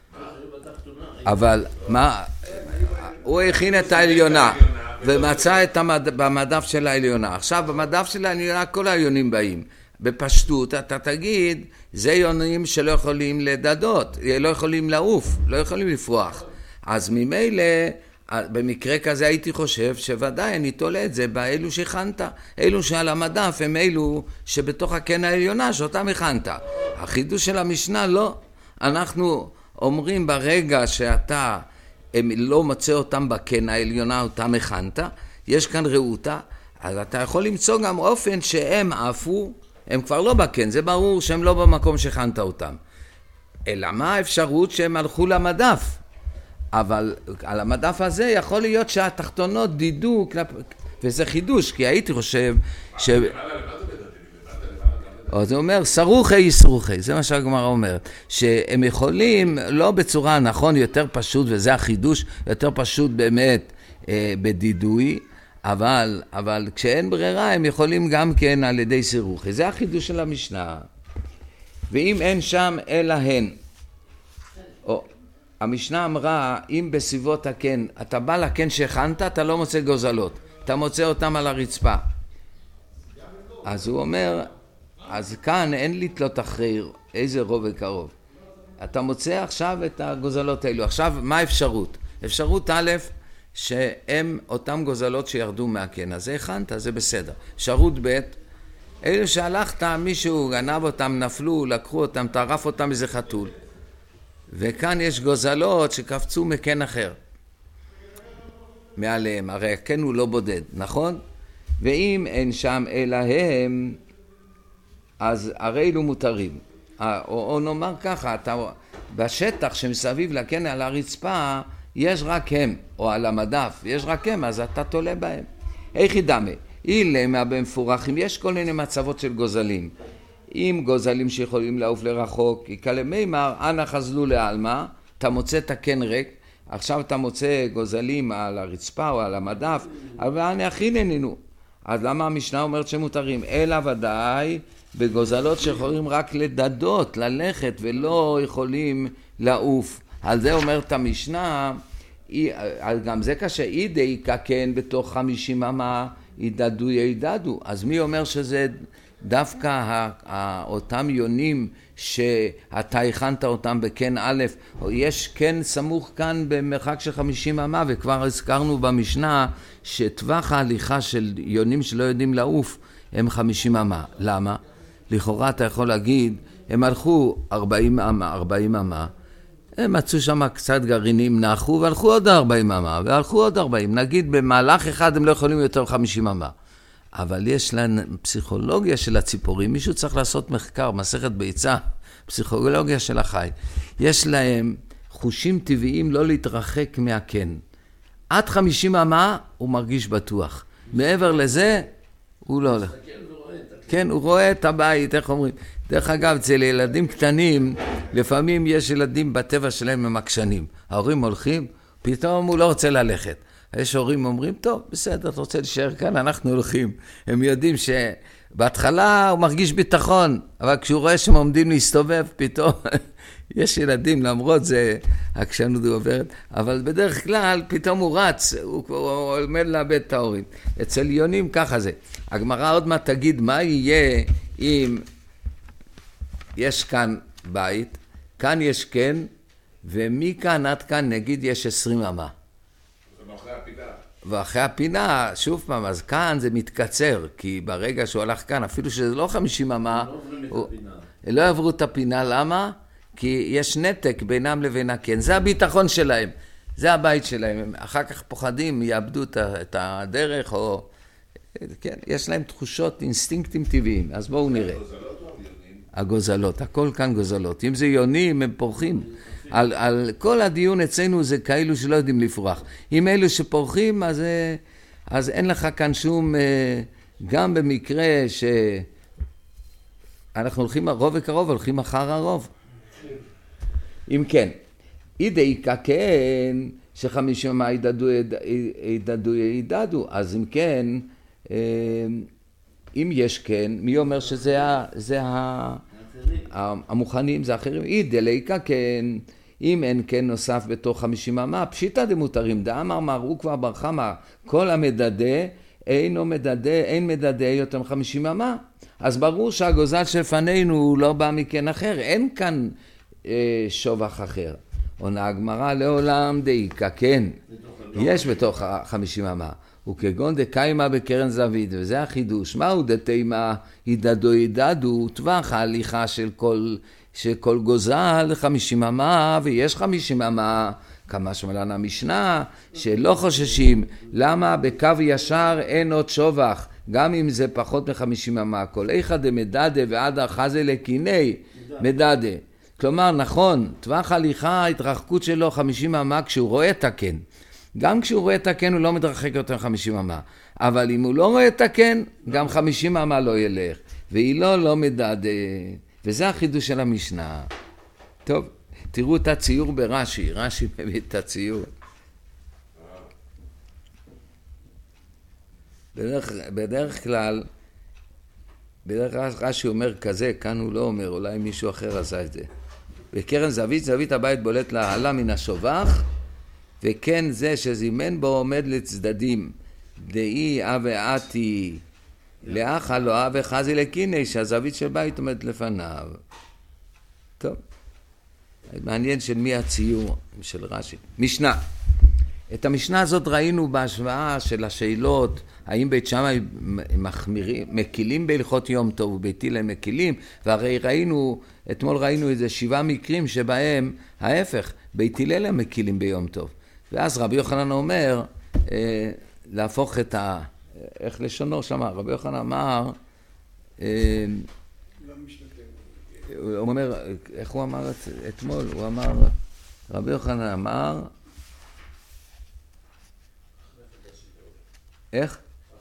אבל מה... הוא הכין את העליונה. ומצא במדף של העליונה. עכשיו במדף של העליונה כל העליונים באים. בפשטות אתה תגיד, זה יונים שלא יכולים לדדות, לא יכולים לעוף, לא יכולים לפרוח. אז ממילא, במקרה כזה הייתי חושב שוודאי אני תולה את זה באלו שהכנת. אלו שעל המדף הם אלו שבתוך הקן העליונה שאותם הכנת. החידוש של המשנה לא. אנחנו אומרים ברגע שאתה לא מוצא אותם בקן העליונה, אותם הכנת, יש כאן ראותה, אז אתה יכול למצוא גם אופן שהם עפו, הם כבר לא בקן, זה ברור שהם לא במקום שהכנת אותם. אלא מה האפשרות שהם הלכו למדף? אבל על המדף הזה יכול להיות שהתחתונות דידו, וזה חידוש, כי הייתי חושב ש... זה אומר, סרוכי, זה מה שהגמרא אומרת, שהם יכולים, לא בצורה נכון, יותר פשוט, וזה החידוש, יותר פשוט באמת בדידוי, אבל כשאין ברירה, הם יכולים גם כן על ידי סרוכי. זה החידוש של המשנה. ואם אין שם, אלא הן. המשנה אמרה, אם בסביבות הקן, אתה בא לקן שהכנת, אתה לא מוצא גוזלות, אתה מוצא אותם על הרצפה. אז הוא אומר, אז כאן אין לתלות אחרי איזה רוב וקרוב. אתה מוצא עכשיו את הגוזלות האלו. עכשיו, מה האפשרות? אפשרות א', שהם אותם גוזלות שירדו מהקן, אז זה הכנת, זה בסדר. אפשרות ב', אלו שהלכת, מישהו גנב אותם, נפלו, לקחו אותם, טרף אותם איזה חתול. וכאן יש גוזלות שקפצו מקן אחר. מעליהם, הרי הקן הוא לא בודד, נכון? ואם אין שם אלא הם, אז הרי אלו מותרים. או נאמר ככה, בשטח שמסביב לקן על הרצפה, יש רק הם, או על המדף, יש רק הם, אז אתה תולה בהם. איך ידמה? אילמה במפורחים, יש כל מיני מצבות של גוזלים. אם גוזלים שיכולים לעוף לרחוק, יקלה מימר, אנא חזלו לעלמה, אתה מוצא את הקן ריק, עכשיו אתה מוצא גוזלים על הרצפה או על המדף, אבל אנא הכיננו. אז למה המשנה אומרת שמותרים? אלא ודאי בגוזלות שיכולים רק לדדות, ללכת, ולא יכולים לעוף. על זה אומרת המשנה, גם זה קשה, אידי כקן בתוך 50 אמה, ידדו. אז מי אומר שזה דווקא אותם יונים שאתה הכנת אותם בקן א', יש קן סמוך כאן במרחק של 50 אמה, וכבר הזכרנו במשנה שטווח ההליכה של יונים שלא יודעים לעוף הם 50 אמה. למה? לכאורה אתה יכול להגיד, הם הלכו 40 אמה, הם מצאו שם קצת גרעינים, נחו והלכו עוד 40 אמה, והלכו עוד 40. נגיד במהלך אחד הם לא יכולים יותר 50 אמה. אבל יש להם פסיכולוגיה של הציפורים, מישהו צריך לעשות מחקר, מסכת ביצה, פסיכולוגיה של החי. יש להם חושים טבעיים לא להתרחק מהקן. עד 50 אמה הוא מרגיש בטוח. מעבר לזה, הוא לא הולך. כן, הוא רואה את הבית, איך אומרים. דרך אגב, אצל ילדים קטנים, לפעמים יש ילדים בטבע שלהם ממקשנים. ההורים הולכים, פתאום הוא לא רוצה ללכת. יש הורים אומרים, טוב, בסדר, אתה רוצה להישאר כאן, אנחנו הולכים. הם יודעים שבהתחלה הוא מרגיש ביטחון, אבל כשהוא רואה שהם עומדים להסתובב, פתאום יש ילדים, למרות זה הקשנות עוברת, אבל בדרך כלל פתאום הוא רץ, הוא עומד לאבד את ההורים. אצל יונים ככה זה. הגמרא עוד מעט תגיד מה יהיה אם יש כאן בית, כאן יש קן, ומכאן עד כאן נגיד יש 20 אמה. ואחרי הפינה, שוב פעם, אז כאן זה מתקצר, כי ברגע שהוא הלך כאן, אפילו שזה לא 50 אמה, לא עברו את הפינה, למה? כי יש נתק בינם לבין הקן, זה הביטחון שלהם, זה הבית שלהם, הם אחר כך פוחדים, יאבדו את הדרך, או, כן, יש להם תחושות, אינסטינקטים טבעיים, אז בואו נראה. הגוזלות, הכל כאן גוזלות, אם זה יונים, הם פורחים. על כל הדיון אצלנו זה כאלו שלא יודעים לפרוח. אם אלו שפורחים, אז אין לך כאן שום, גם במקרה שאנחנו הולכים הרוב וקרוב, הולכים אחר הרוב. אם כן, אידי ככן, ש50 אמה ידדו, אז אם כן, אם יש כן, מי אומר שזה המוכנים, זה אחרים? אידי ליקה כן, אם אין כן נוסף בתוך 50 אמה, פשיטא דמותרים, דאמר הוא כבר ברחמה, כל המדדה, אין מדדה יותר מ50 אמה. אז ברור שהגוזל שלפנינו הוא לא בא מכן אחר, אין כאן שובח אחר. עונה הגמרא לעולם דאיקה, כן, יש בתוך 50 אמה. וכגון דקיימה בקרן זווית, וזה החידוש. מהו דתימה ידדו, טווח ההליכה של כל גוזל 50 אמה, ויש 50 אמה, כמה שמלן המשנה, שלא חוששים. למה? בקו ישר אין עוד שובח, גם אם זה פחות מ50 אמה. כל איכא דמדדה ועד אחזה לקיני מדדה. כלומר, נכון, טווח ההליכה, ההתרחקות שלו 50 אמה כשהוא רואה את הקן. גם כשהוא רואה את הקן הוא לא מתרחק יותר 50 אמה. אבל אם הוא לא רואה את הקן, גם 50 אמה לא ילך. והיא לא מדדה. וזה החידוש של המשנה. טוב, תראו את הציור ברש"י. רש"י מביא את הציור. בדרך כלל רש"י אומר כזה, כאן הוא לא אומר, אולי מישהו אחר עשה את זה. בקרן זווית, זווית הבית בולט לעלה מן השובח, וכן זה שזימן בו עומד לצדדים, דאי ואתי לאחה לא וחזי לקיני, שהזווית של בית עומד לפניו. טוב, מעניין של מי הציור של רש"י. משנה. את המשנה הזאת ראינו בהשוואה של השאלות, האם בית שמאי מקילים בהלכות יום טוב ובית הלל מקילים, והרי אתמול ראינו איזה 7 מקרים שבהם ההפך, בית הלל הם מקילים ביום טוב. ואז רבי יוחנן אומר, להפוך את איך לשונו שם, רבי יוחנן אמר, הוא אומר, איך הוא אמר אתמול? הוא אמר, רבי יוחנן אמר, איך?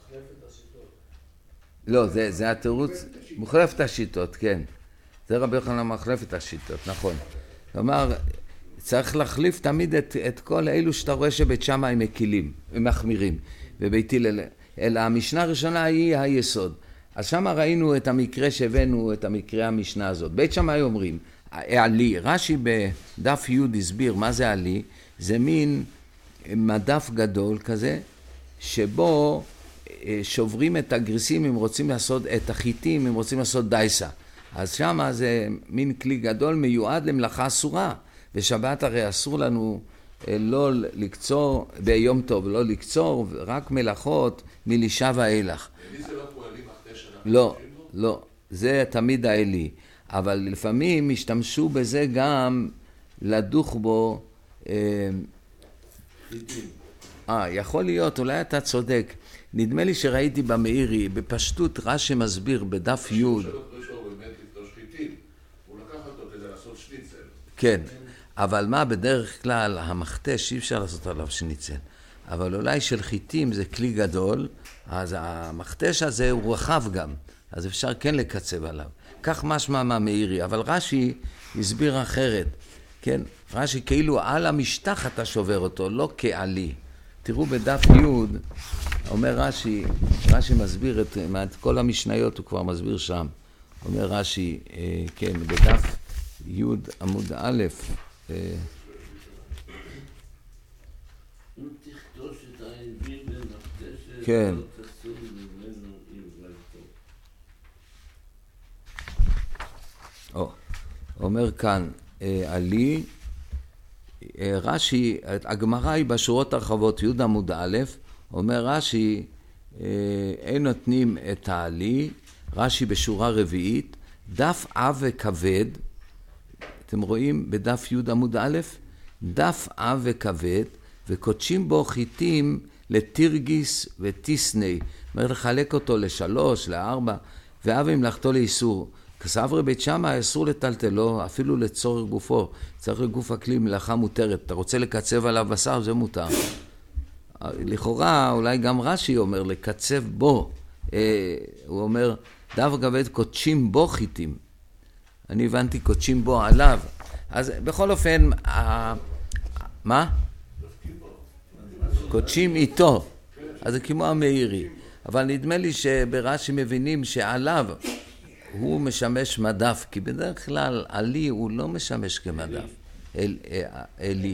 לא, זה התירוץ, מחלף את השיטות, כן. זה רבי יוחנן מחלף את השיטות, נכון. כלומר, צריך להחליף תמיד את כל אלו שאתה רואה שבית שמאי מקילים ומחמירים, ובית הלל, אלא המשנה הראשונה היא היסוד. אז שם ראינו את המקרה שהבאנו, את המקרה המשנה הזאת. בית שמאי אומרים, העלי, רש"י בדף י' הסביר מה זה העלי, זה מין מדף גדול כזה, שבו שוברים את הגריסים אם רוצים לעשות את החיטים, אם רוצים לעשות דייסה. אז שם זה מין כלי גדול מיועד למלאכה אסורה, ושבת הרי אסור לנו לא לקצור, ביום טוב לא לקצור, רק מלאכות מלישה ואילך. אלי זה לא פועלים אחרי שאנחנו לא, לא, זה תמיד האלי, אבל לפעמים השתמשו בזה גם לדוך בו, יכול להיות, אולי אתה צודק. נדמה לי שראיתי במאירי, בפשטות רש"י מסביר בדף י'. הוא באמת לפתוש חיטים, הוא לקח אותו כדי לעשות שניצל. כן, אבל מה בדרך כלל המכתש אי אפשר לעשות עליו שניצל. אבל אולי של חיטים זה כלי גדול, אז המכתש הזה הוא רחב גם, אז אפשר כן לקצב עליו. כך משמע מהמאירי, אבל רש"י הסביר אחרת. כן, רש"י כאילו על המשטח אתה שובר אותו, לא כעלי. תראו בדף י' אומר רש"י מסביר את כל המשניות, הוא כבר מסביר שם. אומר רש"י, כן, בדף י' עמוד א', אם תכתוש את הענבים במכתשת, כן. לא תסור ממנו ענבל טוב. אומר כאן, עלי, רש"י, הגמרא היא בשורות הרחבות, י' עמוד א', אומר רש"י, אין נותנים את העלי, רש"י בשורה רביעית, דף עב וכבד, אתם רואים בדף י' עמוד א', דף עב וכבד, וקודשים בו חיטים לתירגיס וטיסני, אומר לחלק אותו ל3, ל4, ואב המלאכתו לאיסור. כסברי בית שמאי אסור לטלטלו, אפילו לצורך גופו, צריך לגוף הכלי מלאכה מותרת. אתה רוצה לקצב עליו בשר, זה מותר. לכאורה, אולי גם רש"י אומר, לקצב בו. הוא אומר, דף כבד קודשים בו חיטים. אני הבנתי קודשים בו עליו. אז בכל אופן, מה? קודשים איתו. אז זה כמו המאירי. אבל נדמה לי שברש"י מבינים שעליו הוא משמש מדף, כי בדרך כלל עלי הוא לא משמש כמדף. אלי.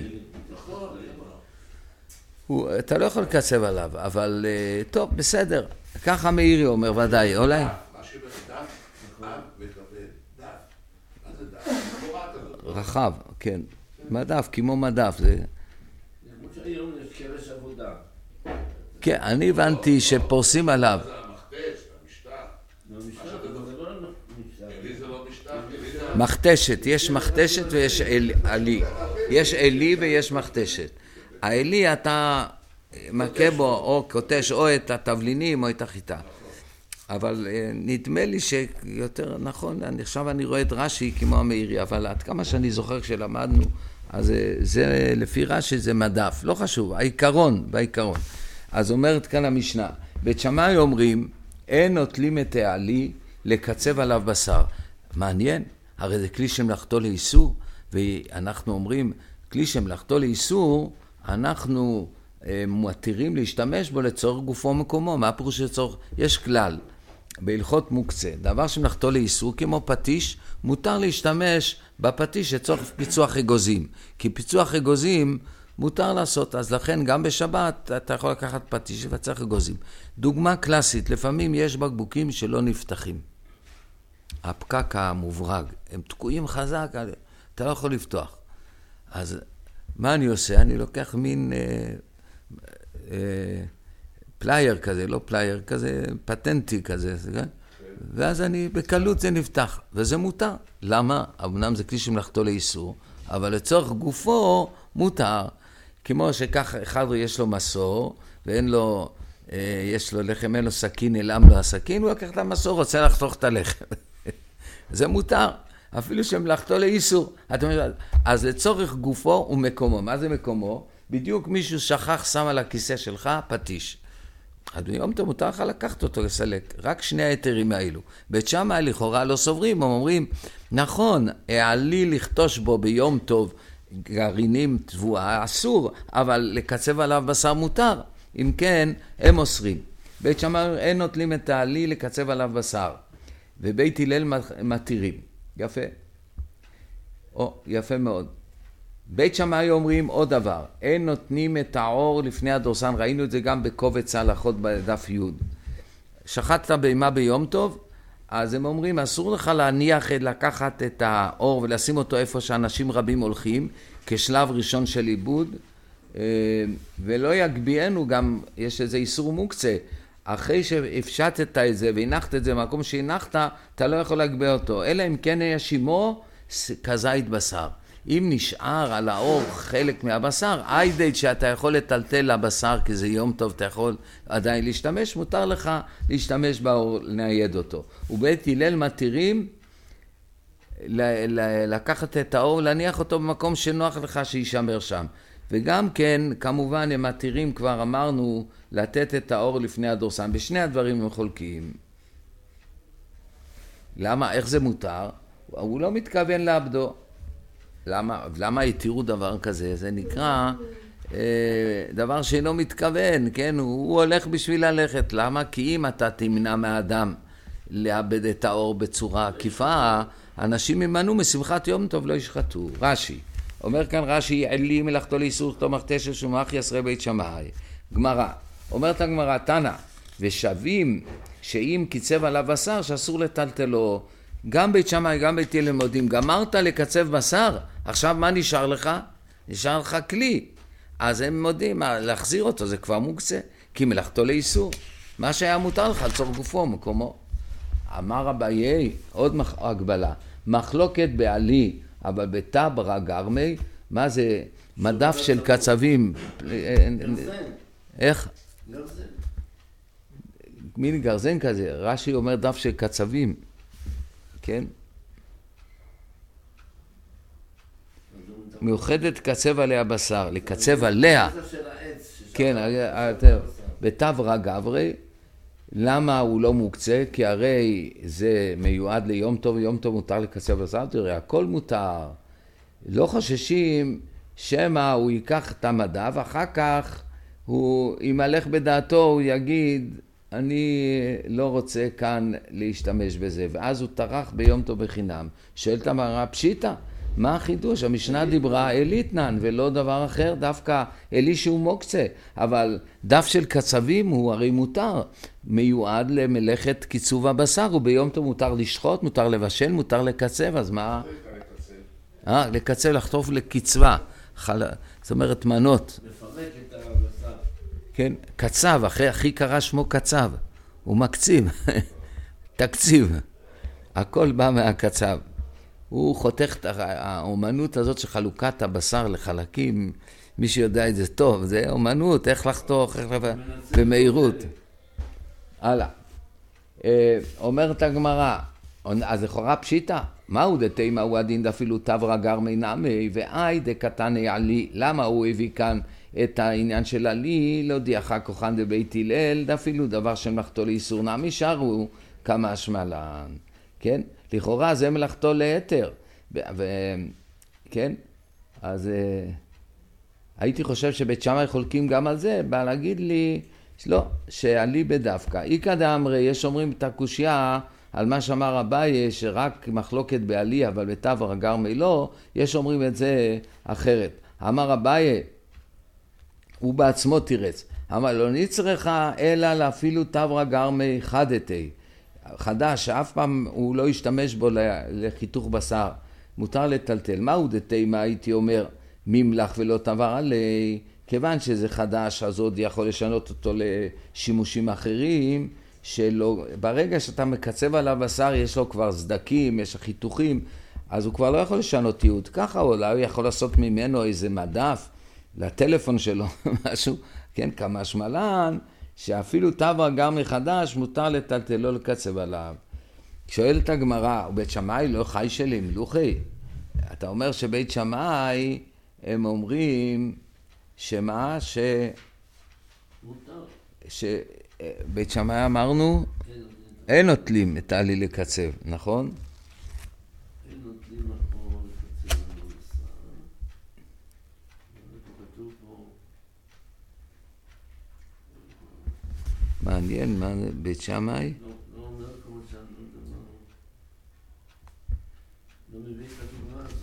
אתה לא יכול לקצב עליו, אבל טוב, בסדר. ככה מאירי אומר, ודאי, אולי. מה שבדף, רחב וכבד. דף. מה זה דף? רחב, כן. מדף, כמו מדף. זה... כמו שהיום יש כבש עבודה. כן, אני הבנתי שפורסים עליו. זה המכתש, המשטח. אלי זה לא משטח, אלי זה... מכתשת, יש מכתשת ויש עלי. יש עלי ויש מכתשת. העלי אתה מכה בו או קוטש או את התבלינים או את החיטה. אבל נדמה לי שיותר נכון, עכשיו אני רואה את רש"י כמו המאירי, אבל עד כמה שאני זוכר כשלמדנו, אז זה לפי רש"י זה מדף, לא חשוב, בעיקרון. אז אומרת כאן המשנה, בית שמאי אומרים, אין נוטלים את העלי לקצב עליו בשר. מעניין, הרי זה כלי שמלאכתו לאיסור, ואנחנו אומרים, כלי שמלאכתו לאיסור, אנחנו מתירים להשתמש בו לצורך גופו ומקומו. מה הפירוש לצורך? יש כלל, בהלכות מוקצה, דבר שמלאכתו לאיסור כמו פטיש, מותר להשתמש בפטיש לצורך פיצוח אגוזים, כי פיצוח אגוזים מותר לעשות, אז לכן גם בשבת אתה יכול לקחת פטיש וצריך אגוזים. דוגמה קלאסית, לפעמים יש בקבוקים שלא נפתחים. הפקק המוברג, הם תקועים חזק, אתה לא יכול לפתוח. אז מה אני עושה? אני לוקח מין פלייר כזה, לא פלייר כזה, פטנטי כזה, כן? ואז אני בקלות זה נפתח, וזה מותר. למה? אמנם זה כלי שמלאכתו לאיסור, אבל לצורך גופו מותר. כמו שכך אחד יש לו מסור, ואין לו, יש לו לחם, אין לו סכין, נעלם לו הסכין, הוא לקח את המסור, רוצה לחתוך את הלחם. זה מותר, אפילו שמלאכתו לאיסור. אז לצורך גופו ומקומו. מה זה מקומו? בדיוק מישהו שכח, שם על הכיסא שלך פטיש. אז ביום טוב מותר לך לקחת אותו לסלק, רק שני היתרים האלו. בית שמאי לכאורה לא סוברים, הם אומרים, נכון, העלי לכתוש בו ביום טוב גרעינים תבואה, אסור, אבל לקצב עליו בשר מותר. אם כן, הם אוסרים. בית שמאי אין נוטלים את העלי לקצב עליו בשר, ובית הלל מתירים. יפה. יפה מאוד. בית שמאי אומרים עוד דבר, אין נותנים את העור לפני הדורסן, ראינו את זה גם בקובץ ההלכות בדף י'. שחטת בהמה ביום טוב, אז הם אומרים, אסור לך להניח לקחת את העור ולשים אותו איפה שאנשים רבים הולכים, כשלב ראשון של עיבוד, ולא יגביענו גם, יש איזה איסור מוקצה, אחרי שהפשטת את זה והנחת את זה במקום שהנחת, אתה לא יכול להגביע אותו, אלא אם כן ישימו כזית בשר. אם נשאר על האור חלק מהבשר, איידד שאתה יכול לטלטל לבשר, כי זה יום טוב, אתה יכול עדיין להשתמש, מותר לך להשתמש באור, לנייד אותו. ובית הלל מתירים לקחת את האור, להניח אותו במקום שנוח לך שישמר שם. וגם כן, כמובן, הם מתירים, כבר אמרנו, לתת את האור לפני הדורסן. בשני הדברים הם חולקים. למה? איך זה מותר? הוא לא מתכוון לעבדו. למה התירו דבר כזה? זה נקרא דבר שאינו מתכוון, כן? הוא הולך בשביל ללכת. למה? כי אם אתה תמנע מהאדם לאבד את האור בצורה עקיפה, אנשים ימנעו משמחת יום טוב לא ישחטו. רש"י, אומר כאן רש"י, עלי מלאכתו לאיסור תומך תשע שומח יסרי בית שמאי. גמרא, אומרת הגמרא, תנא, ושווים שאם קיצב עליו בשר שאסור לטלטלו, גם בית שמאי, גם בית הלל מודים, גמרת לקצב בשר, עכשיו מה נשאר לך? נשאר לך כלי. אז הם מודים, להחזיר אותו זה כבר מוקצה, כי מלאכתו לאיסור. מה שהיה מותר לך, לצורך גופו, מקומו. אמר אביי, עוד הגבלה, מחלוקת בעלי, אבל בטברה גרמי, מה זה? מדף של קצבים. איך? גרזן. מין גרזן כזה, רש"י אומר דף של קצבים. כן? מיוחדת קצב עליה בשר, לקצב עליה. כן, בטברה גברי, למה הוא לא מוקצה? כי הרי זה מיועד ליום טוב, יום טוב מותר לקצב בשר, תראה, הכל מותר. לא חוששים שמא הוא ייקח את המדע, ואחר כך הוא ימלך בדעתו, הוא יגיד, אני לא רוצה כאן להשתמש בזה, ואז הוא טרח ביום טוב בחינם. שואלת המראה, פשיטה, מה החידוש? המשנה דיברה אליתנן ולא דבר אחר, דווקא אלי שהוא מוקצה, אבל דף של קצבים הוא הרי מותר, מיועד למלאכת קיצוב הבשר, וביום טוב מותר לשחוט, מותר לבשל, מותר לקצב, אז מה? לקצב, לחטוף לקצבה, זאת אומרת מנות. לפרק את הבשר. כן, קצב, הכי קרא שמו קצב, הוא מקציב, תקציב, הכל בא מהקצב. הוא חותך את האומנות הזאת של חלוקת הבשר לחלקים, מי שיודע את זה טוב, זה אומנות, איך לחתוך, איך במהירות. הלאה. אומרת הגמרא, אז לכאורה פשיטה, מהו דתימה הוא הדין אפילו תברה גרמי נעמי, ואי דקתן יעלי, למה הוא הביא כאן את העניין של עלי, לא דיח כוחן דבית הלל, אפילו דבר של מלאכתו לאיסור נעמי, שרו כמה השמלן, כן? לכאורה זה מלאכתו ליתר, כן? אז הייתי חושב שבית שמאי חולקים גם על זה, בא להגיד לי לא, שעלי בדווקא. איקא דאמרי, יש אומרים את הקושיה על מה שאמר אביי, שרק מחלוקת בעלי, אבל בתבר הגרמי לא, יש אומרים את זה אחרת. אמר אביי, הוא בעצמו תירץ. אמר, לא נצטרכה אלא להפעילו תבר הגרמי חדתי. חדש, שאף פעם הוא לא ישתמש בו לחיתוך בשר. מותר לטלטל. מהו דתי, מה הייתי אומר? ממלח ולא תבר עלי. כיוון שזה חדש, אז עוד יכול לשנות אותו לשימושים אחרים, שלא, ברגע שאתה מקצב עליו בשר, יש לו כבר סדקים, יש חיתוכים, אז הוא כבר לא יכול לשנות ייעוד. ככה אולי הוא יכול לעשות ממנו איזה מדף לטלפון שלו, משהו, כן, כמה שמלן, שאפילו תבר גם מחדש, מותר לטלטל, לא לקצב עליו. שואלת הגמרא, ובית שמאי לא חי שלי, מלוכי. אתה אומר שבית שמאי, הם אומרים, שמה? בית שמאי אמרנו, אין נוטלים את העלי לקצב, נכון? אין נוטלים אחור לקצב בבשר. כתוב פה... מעניין, מה זה בית שמאי? לא אומר כמו שאני לא מבין את הדוגמה הזאת.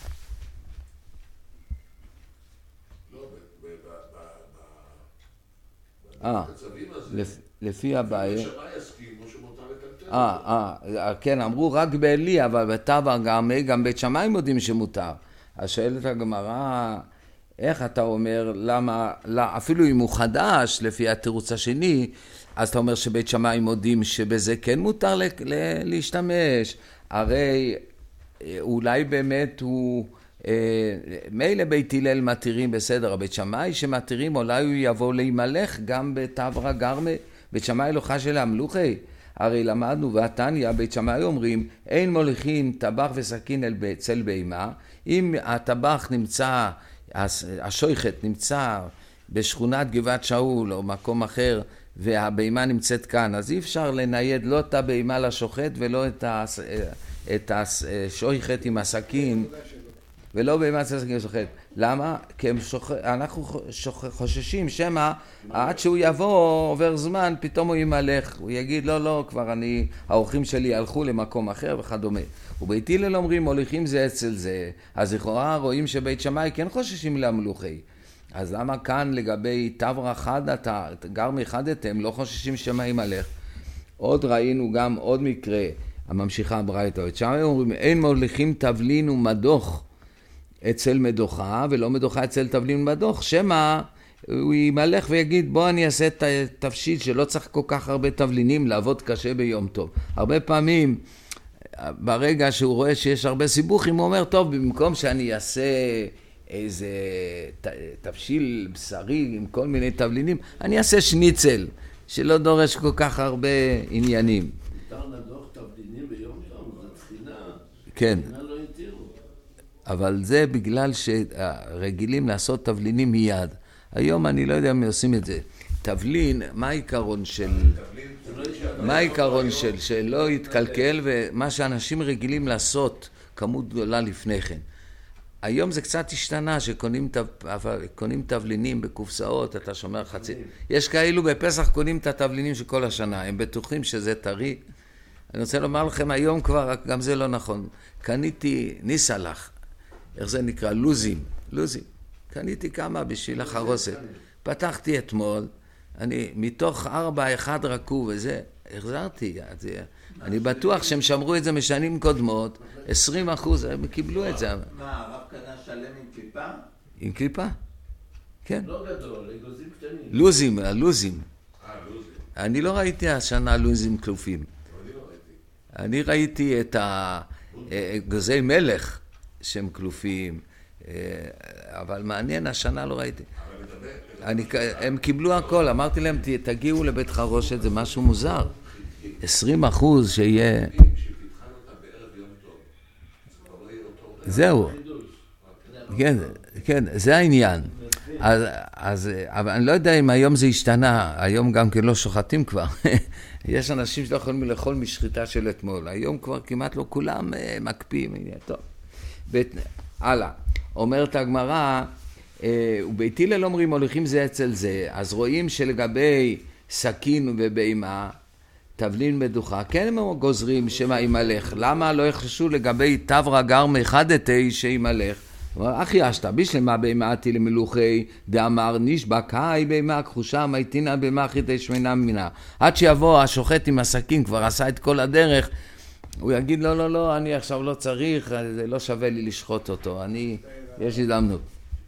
לפי הבעיה. שמאי יסכים, או שמותר לטלטל. כן, אמרו רק בעלי, אבל בתבר גם בית שמאי מודים שמותר. אז שואלת הגמרא, איך אתה אומר, למה, אפילו אם הוא חדש, לפי התירוץ השני, אז אתה אומר שבית שמאי מודים שבזה כן מותר להשתמש. הרי אולי באמת הוא... מילא בית הלל מתירים בסדר, בית שמאי שמתירים אולי הוא יבוא להימלך גם בתבר הגרמי, בית שמאי לא חש אלה המלוכי. הרי למדנו והתניא, בית שמאי אומרים אין מוליכים טבח וסכין אצל בהמה. אם הטבח נמצא, השויכת נמצא בשכונת גבעת שאול או מקום אחר והבהמה נמצאת כאן, אז אי אפשר לנייד לא את הבהמה לשוחט ולא את השויכת עם הסכין ולא בהמה סכין שוחט. למה? כי אנחנו חוששים שמה עד שהוא יבוא עובר זמן פתאום הוא ימלך, הוא יגיד לא כבר האורחים שלי הלכו למקום אחר וכדומה. ובית הלל אומרים מוליכים זה אצל זה, אז לכאורה רואים שבית שמאי כן חוששים למלוכי. אז למה כאן לגבי תבר חדת, גרמי חדת, הם לא חוששים שמה ימלך? עוד ראינו גם עוד מקרה, הממשיכה ברייתא, שם אומרים אין מוליכים תבלין ומדוך אצל מדוחה ולא מדוחה אצל תבלין ומדוך, שמה הוא ימלך ויגיד בוא אני אעשה את התבשיל שלא צריך כל כך הרבה תבלינים לעבוד קשה ביום טוב. הרבה פעמים ברגע שהוא רואה שיש הרבה סיבוכים הוא אומר טוב במקום שאני אעשה איזה תבשיל בשרי עם כל מיני תבלינים אני אעשה שניצל שלא דורש כל כך הרבה עניינים. מותר לדוח תבלינים ביום יום, זה תחינה. כן. תחינה לא יתירו. אבל זה בגלל שרגילים לעשות תבלינים מיד. היום אני לא יודע אם עושים את זה. תבלין, מה העיקרון של... מה העיקרון שלא יתקלקל ומה שאנשים רגילים לעשות כמות גדולה לפני כן. היום זה קצת השתנה שקונים תבלינים בקופסאות, אתה שומר חצי. יש כאלו בפסח קונים את התבלינים של כל השנה, הם בטוחים שזה טרי. אני רוצה לומר לכם, היום כבר גם זה לא נכון. קניתי ניסלח, איך זה נקרא? לוזים. קניתי כמה בשביל החרוסת. פתחתי אתמול, אני מתוך 4 רקוב וזה, החזרתי. אני בטוח שהם שמרו את זה משנים קודמות, 20%, הם קיבלו את זה. מה, הרב קנה שלם עם קליפה? עם קליפה? כן. לא גדול, אגוזים קטנים. לוזים. לוזים. אני לא ראיתי השנה לוזים קלופים. אני ראיתי את אגוזי מלך שהם קלופים, אבל מעניין, השנה לא ראיתי. הם קיבלו הכל, אמרתי להם, תגיעו לבית חרושת, זה משהו מוזר. 20% שיהיה... זהו. כן, זה העניין. אבל אני לא יודע אם היום זה השתנה, היום גם כן לא שוחטים כבר. יש אנשים שלא יכולים לאכול משחיטה של אתמול. היום כבר כמעט לא כולם מקפיאים. טוב. הלאה. אומרת הגמרא, ובית הלל אומרים הולכים זה אצל זה, אז רואים שלגבי סכין ובהמה, תבלין מדוחה, כן הם גוזרים שמה ימלך, למה לא יחששו לגבי תברא גרמי חדתי שימלך? אחי אשתא בשלמה בהמאתי למלוכי דאמר נשבע קאי בהמה כחושה מייטינה בהמה חיטי שמנה מינה, עד שיבוא השוחט עם הסכין כבר עשה את כל הדרך, הוא יגיד לא אני עכשיו לא צריך, זה לא שווה לי לשחוט אותו, יש הזדמנות.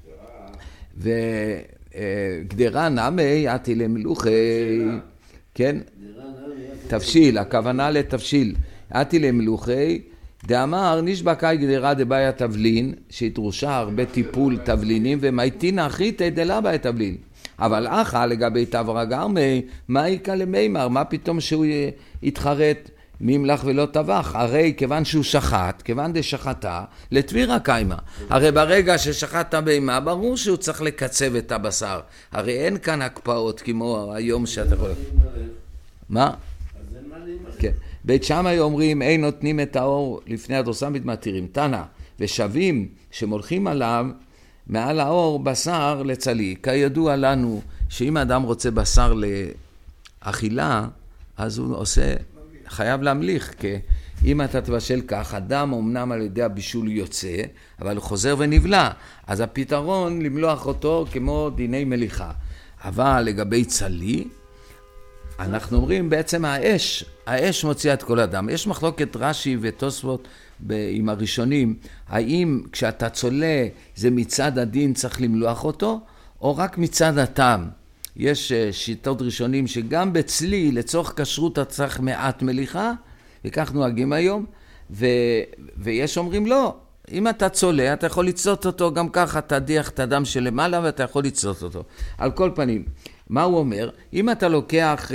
וגדרה נמי עתי למלוכי, כן? תבשיל, הכוונה לתבשיל. עתי למלוכי, דאמר נשבע קאי גדרה דבעיה תבלין, שהתרושה הרבה טיפול תבלינים, ומייטינה חיטי דלה בעיה תבלין. אבל אחא לגבי תברא גרמי, מה יקא למימר? מה פתאום שהוא יתחרט ממלך ולא טבח? הרי כיוון שהוא שחט, כיוון דשחטה, לטבירה קיימה. הרי ברגע ששחטת בהמה, ברור שהוא צריך לקצב את הבשר. הרי אין כאן הקפאות כמו היום שאתה יכול... מה? כן. בית שמאי אומרים, אין נותנים את האור לפני הדורסם מתמתירים. תנא, ושווים שמולכים עליו מעל האור בשר לצלי. כידוע לנו שאם האדם רוצה בשר לאכילה, אז הוא עושה, חייב להמליך, כי אם אתה תבשל כך, אדם אמנם על ידי הבישול יוצא, אבל הוא חוזר ונבלע. אז הפתרון למלוח אותו כמו דיני מליחה. אבל לגבי צלי, אנחנו אומרים בעצם האש מוציאה את כל אדם. יש מחלוקת רש"י ותוספות עם הראשונים, האם כשאתה צולה זה מצד הדין צריך למלוח אותו, או רק מצד הטעם. יש שיטות ראשונים שגם בצלי לצורך כשרות אתה צריך מעט מליחה, וכך נוהגים היום, ויש אומרים לא, אם אתה צולה אתה יכול לצלות אותו, גם ככה תדיח את הדם שלמעלה ואתה יכול לצלות אותו. על כל פנים, מה הוא אומר? אם אתה לוקח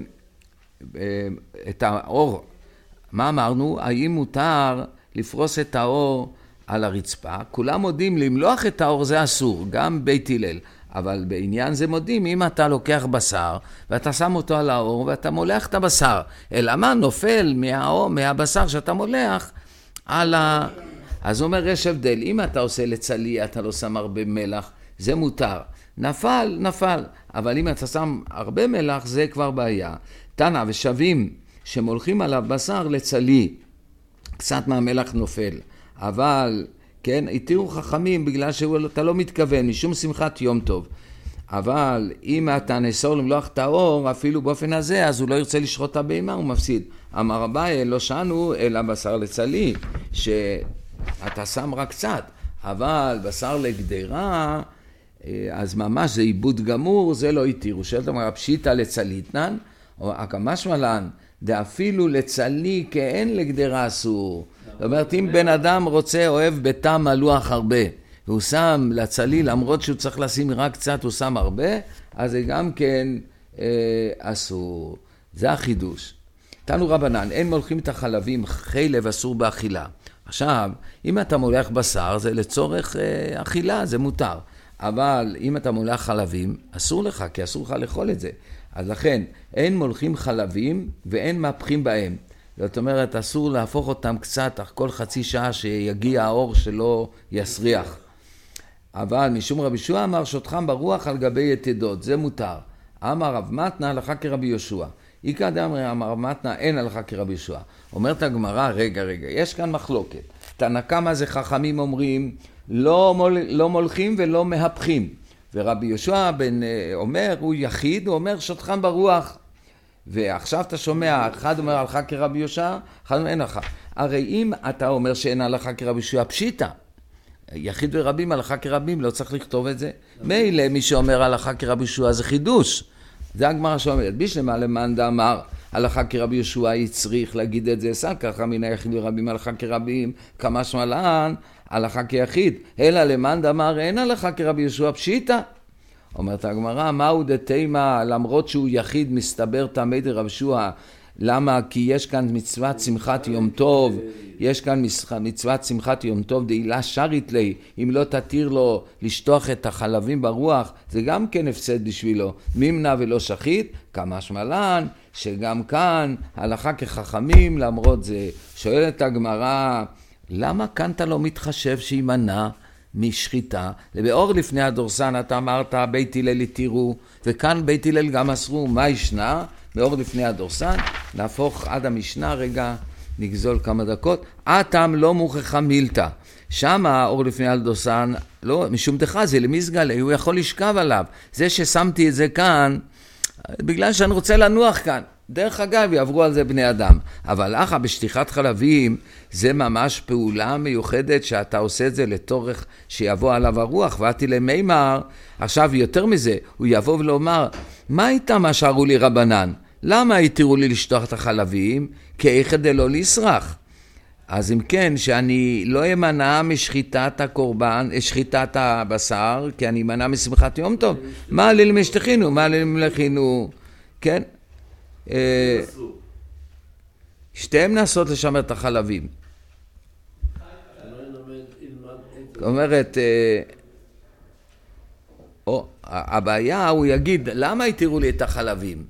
את האור, מה אמרנו? האם מותר לפרוס את האור על הרצפה? כולם מודים למלוח את האור זה אסור, גם בית הלל. אבל בעניין זה מודים, אם אתה לוקח בשר ואתה שם אותו על האור ואתה מולח את הבשר, אלא מה? נופל מהבשר שאתה מולח על ה... אז הוא אומר יש הבדל, אם אתה עושה לצלי אתה לא שם הרבה מלח, זה מותר. נפל, אבל אם אתה שם הרבה מלח זה כבר בעיה. תנא, ושווים שמולכים עליו בשר לצלי, קצת מהמלח נופל, אבל כן, התירו חכמים בגלל שאתה לא מתכוון, משום שמחת יום טוב. אבל אם אתה נאסור למלוח את האור, אפילו באופן הזה, אז הוא לא ירצה לשחוט את הבהמה, הוא מפסיד. אמר אביי, לא שנו אלא בשר לצלי, שאתה שם רק קצת, אבל בשר לגדרה, אז ממש זה עיבוד גמור, זה לא התירו. שאלת אמר, פשיטא לצליתנן, או הקמש מלן, דאפילו לצלי כאין לגדרה אסור. זאת אומרת, אם בן אדם רוצה, אוהב בטעם מלוח הרבה, והוא שם לצלי, למרות שהוא צריך לשים רק קצת, הוא שם הרבה, אז זה גם כן אסור. זה החידוש. תנו רבנן, אין מולכים את החלבים, חלב אסור באכילה. עכשיו, אם אתה מולח בשר, זה לצורך אכילה, זה מותר. אבל אם אתה מולח חלבים, אסור לך, כי אסור לך לאכול את זה. אז לכן, אין מולכים חלבים ואין מהפכים בהם. זאת אומרת, אסור להפוך אותם קצת, כל חצי שעה שיגיע האור שלא יסריח. אבל משום רבי יהושע אמר, שוטחם ברוח על גבי יתדות, זה מותר. אמר רב מתנה, הלכה כרבי יהושע. איקא דאמרי אמר רב מתנה, אין הלכה כרבי יהושע. אומרת הגמרא, רגע, יש כאן מחלוקת. תנא קמא זה חכמים אומרים, לא מולכים ולא מהפכים. ורבי יהושע אומר, הוא יחיד, הוא אומר, שוטחם ברוח. ועכשיו אתה שומע, אחד אומר הלכה כרבי יהושע, אחד אומר אין הלכה. הרי אם אתה אומר שאין הלכה כרבי יהושע, פשיטא. יחיד ורבים הלכה כרבים, לא צריך לכתוב את זה. מילא מי שאומר הלכה כרבי יהושע זה חידוש. זה הגמרא שאומרת, בשלמה למאן דאמר הלכה כרבי יהושע, צריך להגיד את זה, סל ככה מן היחיד ורבים הלכה כרבים, כמש מלן, הלכה כיחיד. אלא למאן דאמר אין הלכה כרבי יהושע, פשיטא. אומרת הגמרא, מהו דתימה, למרות שהוא יחיד מסתבר תמי דרבי יהושע, למה? כי יש כאן מצוות שמחת יום טוב, יש כאן מצוות שמחת יום טוב, דאילה שרית לי, אם לא תתיר לו לשטוח את החלבים ברוח, זה גם כן הפסד בשבילו, מימנה ולא שחית, כמש מלן, שגם כאן הלכה כחכמים, למרות זה, שואלת הגמרא, למה כאן אתה לא מתחשב שימנע? משחיטה, ובאור לפני הדורסן אתה אמרת בית הלל התירו, וכאן בית הלל גם אסרו, מה ישנה? באור לפני הדורסן, נהפוך עד המשנה, רגע נגזול כמה דקות, אתם לא מוכחה מילתא, שם האור לפני הדורסן, לא, משום דחזי, למסגל, הוא יכול לשכב עליו, זה ששמתי את זה כאן, בגלל שאני רוצה לנוח כאן, דרך אגב יעברו על זה בני אדם, אבל אחא בשטיחת חלבים זה ממש פעולה מיוחדת שאתה עושה את זה לתורך שיבוא עליו הרוח, ואתי למימר, עכשיו יותר מזה, הוא יבוא ולומר, מה איתם מה שערו לי רבנן? למה התירו לי לשטוח את החלבים? כי איכא דלא ליסרח. אז אם כן, שאני לא אמנע משחיטת הקורבן, שחיטת הבשר, כי אני אמנע משמחת יום טוב. מה ליל משתחינו? מה ליל ממלכינו? כן? שתיהם נעשות לשמר את החלבים. אומרת, הבעיה הוא יגיד, למה התירו לי את החלבים?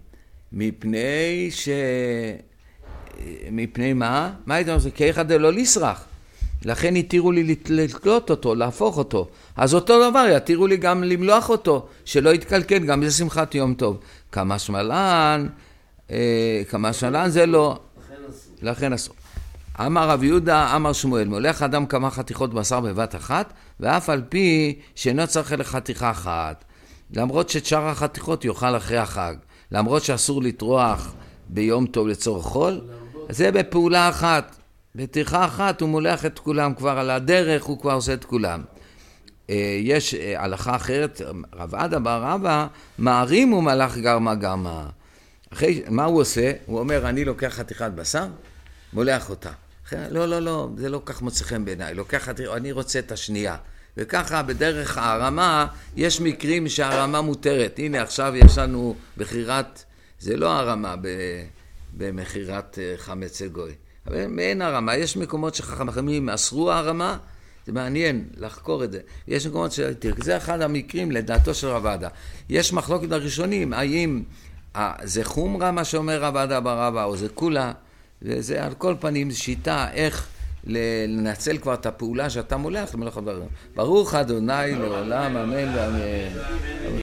מפני מה? מה הייתם עושים? כי אחד לא לסרח. לכן התירו לי לתלות אותו, להפוך אותו. אז אותו דבר, יתירו לי גם למלוח אותו, שלא יתקלקל, גם זה שמחת יום טוב. כמה שמלן זה לא. לכן אסור. אמר רב יהודה, אמר שמואל, מולך אדם כמה חתיכות בשר בבת אחת, ואף על פי שאינו צריך לחתיכה אחת. למרות ששאר החתיכות יאכל אחרי החג. למרות שאסור לטרוח ביום טוב לצורך חול, זה בפעולה אחת. בטרחה אחת הוא מולך את כולם כבר על הדרך, הוא כבר עושה את כולם. יש הלכה אחרת, רב עדה בר רבא, מערים ומלאך גרמה גרמה. אחרי, מה הוא עושה? הוא אומר, אני לוקח חתיכת בשר, מולח אותה. לא, זה לא כך מוצא חן בעיניי, אני רוצה את השנייה. וככה בדרך הרמה, יש מקרים שהרמה מותרת. הנה עכשיו יש לנו בחירת, זה לא הרמה במחירת חמץ גוי. אבל מעין הרמה, יש מקומות שחכמים אסרו הרמה, זה מעניין לחקור את זה. יש מקומות זה אחד המקרים לדעתו של רב עדה. יש מחלוקת הראשונים, האם זה חומרה מה שאומר רב עדה בר רבא, או זה כולה, וזה על כל פנים שיטה איך לנצל כבר את הפעולה שאתה מולך למלך הדברים. ברוך אדוני לעולם, אמן ואמן.